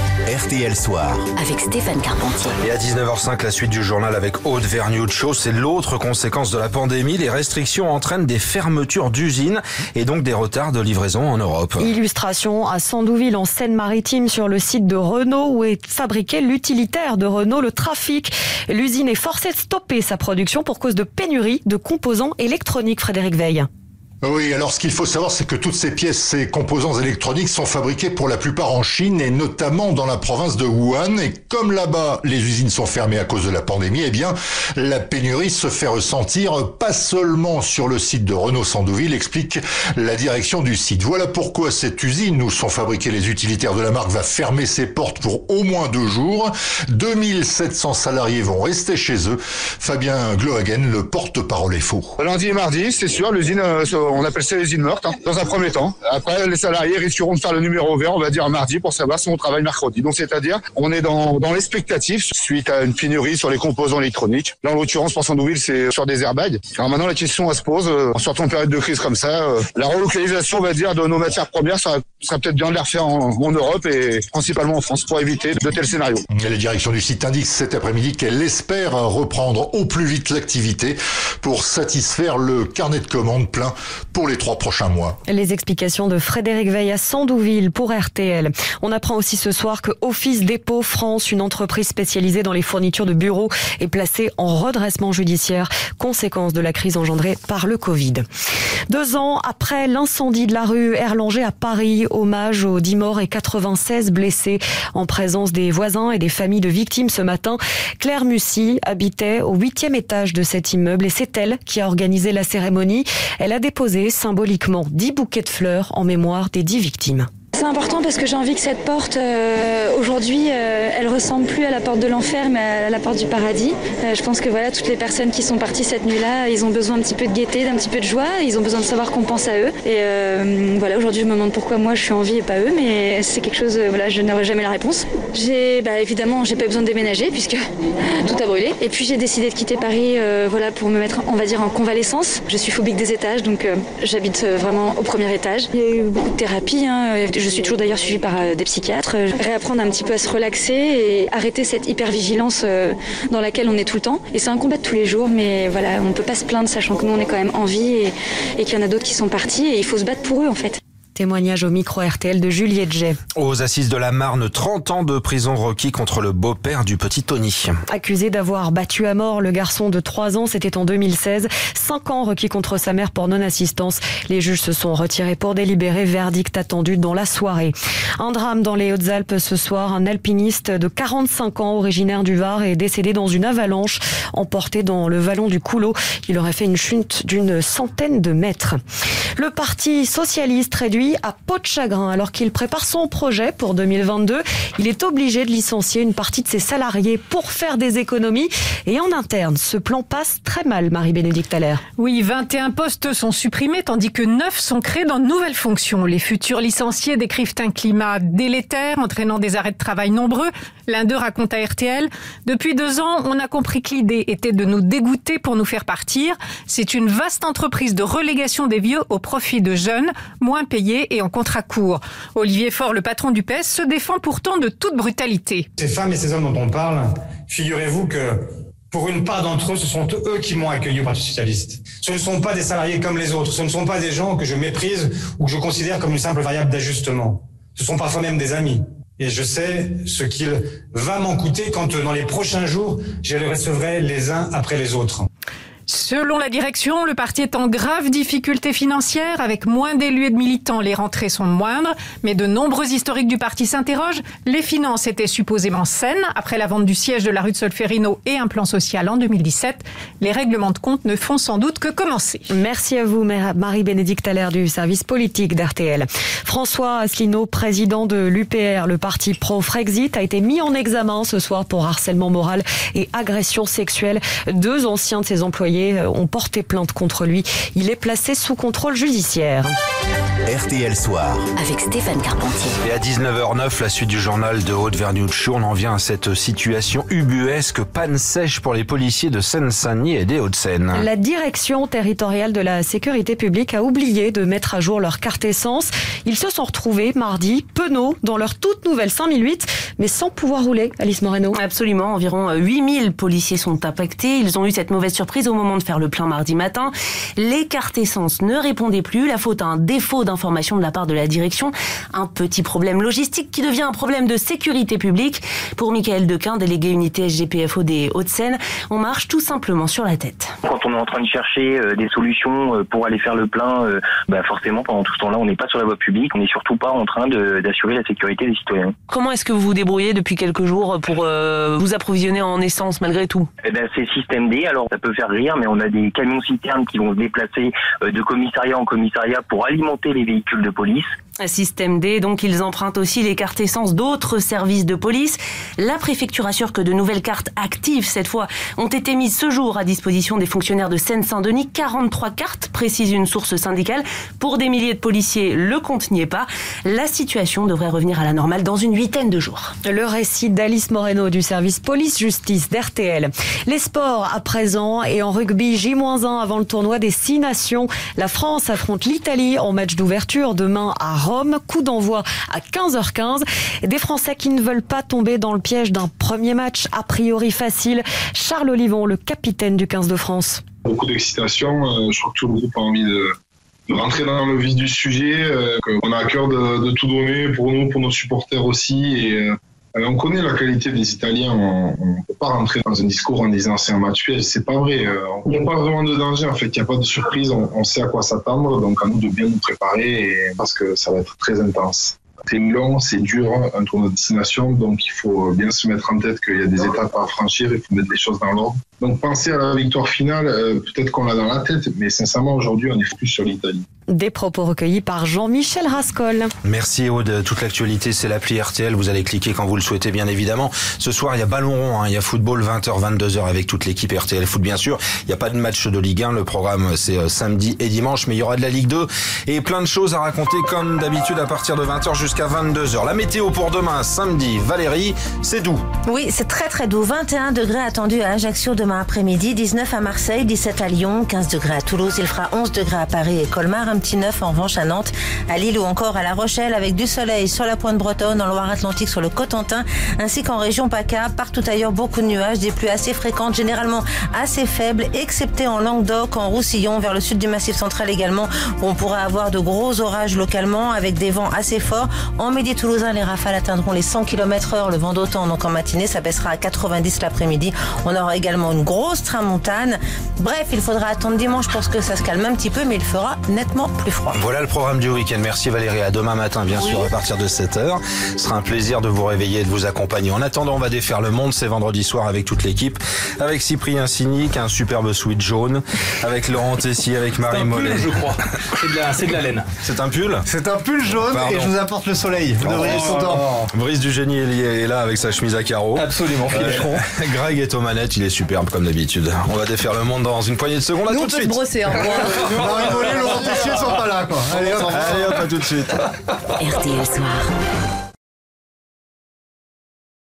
RTL Soir. Avec Stéphane Carpentier. Et à 19h05, la suite du journal avec Aude Vergniuccio. C'est l'autre conséquence de la pandémie. Les restrictions entraînent des fermetures d'usines et donc des retards de livraison en Europe. Illustration à Sandouville en Seine-Maritime sur le site de Renault où est fabriqué l'utilitaire de Renault, le Trafic. L'usine est forcée de stopper sa production pour cause de pénurie de composants électroniques. Frédéric Veil. Oui, alors ce qu'il faut savoir, c'est que toutes ces pièces, ces composants électroniques sont fabriqués pour la plupart en Chine et notamment dans la province de Wuhan. Et comme là-bas, les usines sont fermées à cause de la pandémie, eh bien, la pénurie se fait ressentir pas seulement sur le site de Renault Sandouville, explique la direction du site. Voilà pourquoi cette usine où sont fabriqués les utilitaires de la marque va fermer ses portes pour au moins 2 jours. 2700 salariés vont rester chez eux. Fabien Glohagen, le porte-parole est faux. Lundi et mardi, c'est sûr, l'usine... On appelle ça l'usine morte, dans un premier temps. Après, les salariés risqueront de faire le numéro vert, on va dire mardi, pour savoir si on travaille mercredi. Donc, c'est-à-dire, on est dans l'expectative suite à une pénurie sur les composants électroniques. Là, en l'occurrence, pour Sandouville, c'est sur des airbags. Alors maintenant, la question se pose, en sortant de période de crise comme ça, la relocalisation, on va dire, de nos matières premières, ça serait peut-être bien de les refaire en Europe et principalement en France pour éviter de tels scénarios. La direction du site indique cet après-midi qu'elle espère reprendre au plus vite l'activité pour satisfaire le carnet de commandes plein pour les 3 prochains mois. Les explications de Frédéric Veil à Sandouville pour RTL. On apprend aussi ce soir que Office Dépôt France, une entreprise spécialisée dans les fournitures de bureaux, est placée en redressement judiciaire, conséquence de la crise engendrée par le Covid. 2 ans après l'incendie de la rue Erlanger à Paris, hommage aux 10 morts et 96 blessés en présence des voisins et des familles de victimes ce matin. Claire Mussy habitait au 8e étage de cet immeuble et c'est elle qui a organisé la cérémonie. Elle a déposé symboliquement 10 bouquets de fleurs en mémoire des 10 victimes. C'est important parce que j'ai envie que cette porte, aujourd'hui, elle ressemble plus à la porte de l'enfer, mais à la porte du paradis. Je pense que voilà, toutes les personnes qui sont parties cette nuit-là, ils ont besoin d'un petit peu de gaieté, d'un petit peu de joie. Ils ont besoin de savoir qu'on pense à eux. Et voilà, aujourd'hui, je me demande pourquoi moi je suis en vie et pas eux, mais c'est quelque chose, voilà, je n'aurai jamais la réponse. Évidemment, j'ai pas besoin de déménager puisque tout a brûlé. Et puis j'ai décidé de quitter Paris, voilà, pour me mettre, on va dire, en convalescence. Je suis phobique des étages, donc j'habite vraiment au premier étage. Il y a eu beaucoup de thérapie, Je suis toujours d'ailleurs suivie par des psychiatres. Réapprendre un petit peu à se relaxer et arrêter cette hypervigilance dans laquelle on est tout le temps. Et c'est un combat de tous les jours, mais voilà, on ne peut pas se plaindre sachant que nous on est quand même en vie et qu'il y en a d'autres qui sont partis et il faut se battre pour eux en fait. Témoignage au micro RTL de Juliette Jay. Aux assises de la Marne, 30 ans de prison requis contre le beau-père du petit Tony. Accusé d'avoir battu à mort le garçon de 3 ans, c'était en 2016. 5 ans requis contre sa mère pour non-assistance. Les juges se sont retirés pour délibérer. Verdict attendu dans la soirée. Un drame dans les Hautes-Alpes ce soir. Un alpiniste de 45 ans, originaire du Var, est décédé dans une avalanche emporté dans le vallon du Coulot. Il aurait fait une chute d'une centaine de mètres. Le Parti socialiste réduit à peau de chagrin alors qu'il prépare son projet pour 2022. Il est obligé de licencier une partie de ses salariés pour faire des économies. Et en interne, ce plan passe très mal, Marie-Bénédicte Allaire. Oui, 21 postes sont supprimés tandis que 9 sont créés dans de nouvelles fonctions. Les futurs licenciés décrivent un climat délétère, entraînant des arrêts de travail nombreux. L'un d'eux raconte à RTL: « Depuis 2 ans, on a compris que l'idée était de nous dégoûter pour nous faire partir. C'est une vaste entreprise de relégation des vieux au profit de jeunes, moins payés et en contrat court. » Olivier Faure, le patron du PS, se défend pourtant de toute brutalité. Ces femmes et ces hommes dont on parle, figurez-vous que pour une part d'entre eux, ce sont eux qui m'ont accueilli au Parti socialiste. Ce ne sont pas des salariés comme les autres, ce ne sont pas des gens que je méprise ou que je considère comme une simple variable d'ajustement. Ce sont parfois même des amis. Et je sais ce qu'il va m'en coûter quand dans les prochains jours, je les recevrai les uns après les autres. Selon la direction, le parti est en grave difficulté financière. Avec moins d'élus et de militants, les rentrées sont moindres. Mais de nombreux historiques du parti s'interrogent. Les finances étaient supposément saines après la vente du siège de la rue de Solferino et un plan social en 2017. Les règlements de compte ne font sans doute que commencer. Merci à vous, Marie-Bénédicte Allaire du service politique d'RTL. François Asselineau, président de l'UPR, le parti pro-Frexit, a été mis en examen ce soir pour harcèlement moral et agression sexuelle. 2 anciens de ses employés ont porté plainte contre lui. Il est placé sous contrôle judiciaire. RTL Soir. Avec Stéphane Carpentier. Et à 19h09, la suite du journal de Haute-Vernuccio, on en vient à cette situation ubuesque, panne sèche pour les policiers de Seine-Saint-Denis et des Hauts-de-Seine. La direction territoriale de la sécurité publique a oublié de mettre à jour leur carte essence. Ils se sont retrouvés mardi, penauds, dans leur toute nouvelle 5008, mais sans pouvoir rouler. Alice Moreno. Absolument, environ 8000 policiers sont impactés. Ils ont eu cette mauvaise surprise au moment de faire le plein mardi matin. Les cartes essence ne répondaient plus. La faute à un défaut d'information de la part de la direction. Un petit problème logistique qui devient un problème de sécurité publique. Pour Michael Dequin, délégué unité SGPFO des Hauts-de-Seine, on marche tout simplement sur la tête. Quand on est en train de chercher des solutions pour aller faire le plein, forcément pendant tout ce temps-là, on n'est pas sur la voie publique. On n'est surtout pas en train d'assurer la sécurité des citoyens. Comment est-ce que vous vous débrouillez depuis quelques jours pour vous approvisionner en essence malgré tout? C'est système D. Alors ça peut faire rire, mais on a des camions-citernes qui vont se déplacer de commissariat en commissariat pour alimenter les véhicules de police. Système D, donc ils empruntent aussi les cartes essence d'autres services de police. La préfecture assure que de nouvelles cartes actives, cette fois, ont été mises ce jour à disposition des fonctionnaires de Seine-Saint-Denis. 43 cartes, précise une source syndicale. Pour des milliers de policiers, le compte n'y est pas. La situation devrait revenir à la normale dans une 8aine de jours. Le récit d'Alice Moreno du service police-justice d'RTL. Les sports à présent et en rugby J-1 avant le tournoi des 6 nations. La France affronte l'Italie en match d'ouverture demain à Rome. Coup d'envoi à 15h15. Des Français qui ne veulent pas tomber dans le piège d'un premier match a priori facile. Charles Olivon, le capitaine du 15 de France. Beaucoup d'excitation. Je crois que tout le groupe a envie rentrer dans le vif du sujet, qu'on a à cœur de tout donner pour nous, pour nos supporters aussi. Et on connaît la qualité des Italiens. On ne peut pas rentrer dans un discours en disant c'est un match piège. C'est pas vrai. Il n'y a pas vraiment de danger. En fait, il n'y a pas de surprise. On sait à quoi s'attendre. Donc à nous de bien nous préparer parce que ça va être très intense. C'est long, c'est dur, un tournoi de destination, donc il faut bien se mettre en tête qu'il y a des étapes à franchir, il faut mettre les choses dans l'ordre. Donc penser à la victoire finale, peut-être qu'on l'a dans la tête, mais sincèrement aujourd'hui on est focus sur l'Italie. Des propos recueillis par Jean-Michel Rascol. Merci Aude, toute l'actualité c'est l'appli RTL, vous allez cliquer quand vous le souhaitez bien évidemment. Ce soir il y a ballon rond, il y a football 20h, 22h avec toute l'équipe RTL Foot bien sûr. Il n'y a pas de match de Ligue 1, le programme c'est samedi et dimanche, mais il y aura de la Ligue 2 et plein de choses à raconter comme d'habitude à partir de 20h jusqu'à 22h. La météo pour demain, samedi, Valérie, c'est doux. Oui, c'est très très doux. 21 degrés attendus à Ajaccio demain après-midi, 19 à Marseille, 17 à Lyon, 15 degrés à Toulouse, il fera 11 degrés à Paris et Colmar, un petit 9 en revanche à Nantes, à Lille ou encore à La Rochelle avec du soleil sur la pointe bretonne, en Loire-Atlantique sur le Cotentin, ainsi qu'en région PACA. Partout ailleurs, beaucoup de nuages, des pluies assez fréquentes, généralement assez faibles, excepté en Languedoc, en Roussillon, vers le sud du Massif central également, où on pourra avoir de gros orages localement avec des vents assez forts. En Midi toulousain, les rafales atteindront les 100 km/h, le vent d'automne, donc en matinée, ça baissera à 90 l'après-midi. On aura également une grosse tramontane. Bref, il faudra attendre dimanche pour que ça se calme un petit peu, mais il fera nettement plus froid. Voilà le programme du week-end. Merci Valérie. À demain matin, bien sûr, à partir de 7h. Ce sera un plaisir de vous réveiller et de vous accompagner. En attendant, on va défaire le monde. C'est vendredi soir avec toute l'équipe. Avec Cyprien Signy, un superbe sweat jaune. Avec Laurent Tessier, avec Marie Mollet. Je crois. C'est de la laine. C'est un pull? C'est un pull jaune. Pardon. Et je vous apporte le soleil. Vous devriez être content. Brice du Génie est là avec sa chemise à carreaux. Absolument. Greg est aux manettes. Il est superbe comme d'habitude. On va défaire le monde dans une poignée de secondes. Nous, tout on de peut suite. se brosser. Marie Mollet, Laurent Tessier sont pas là, quoi. Allez hop, à tout de suite. RTL Soir.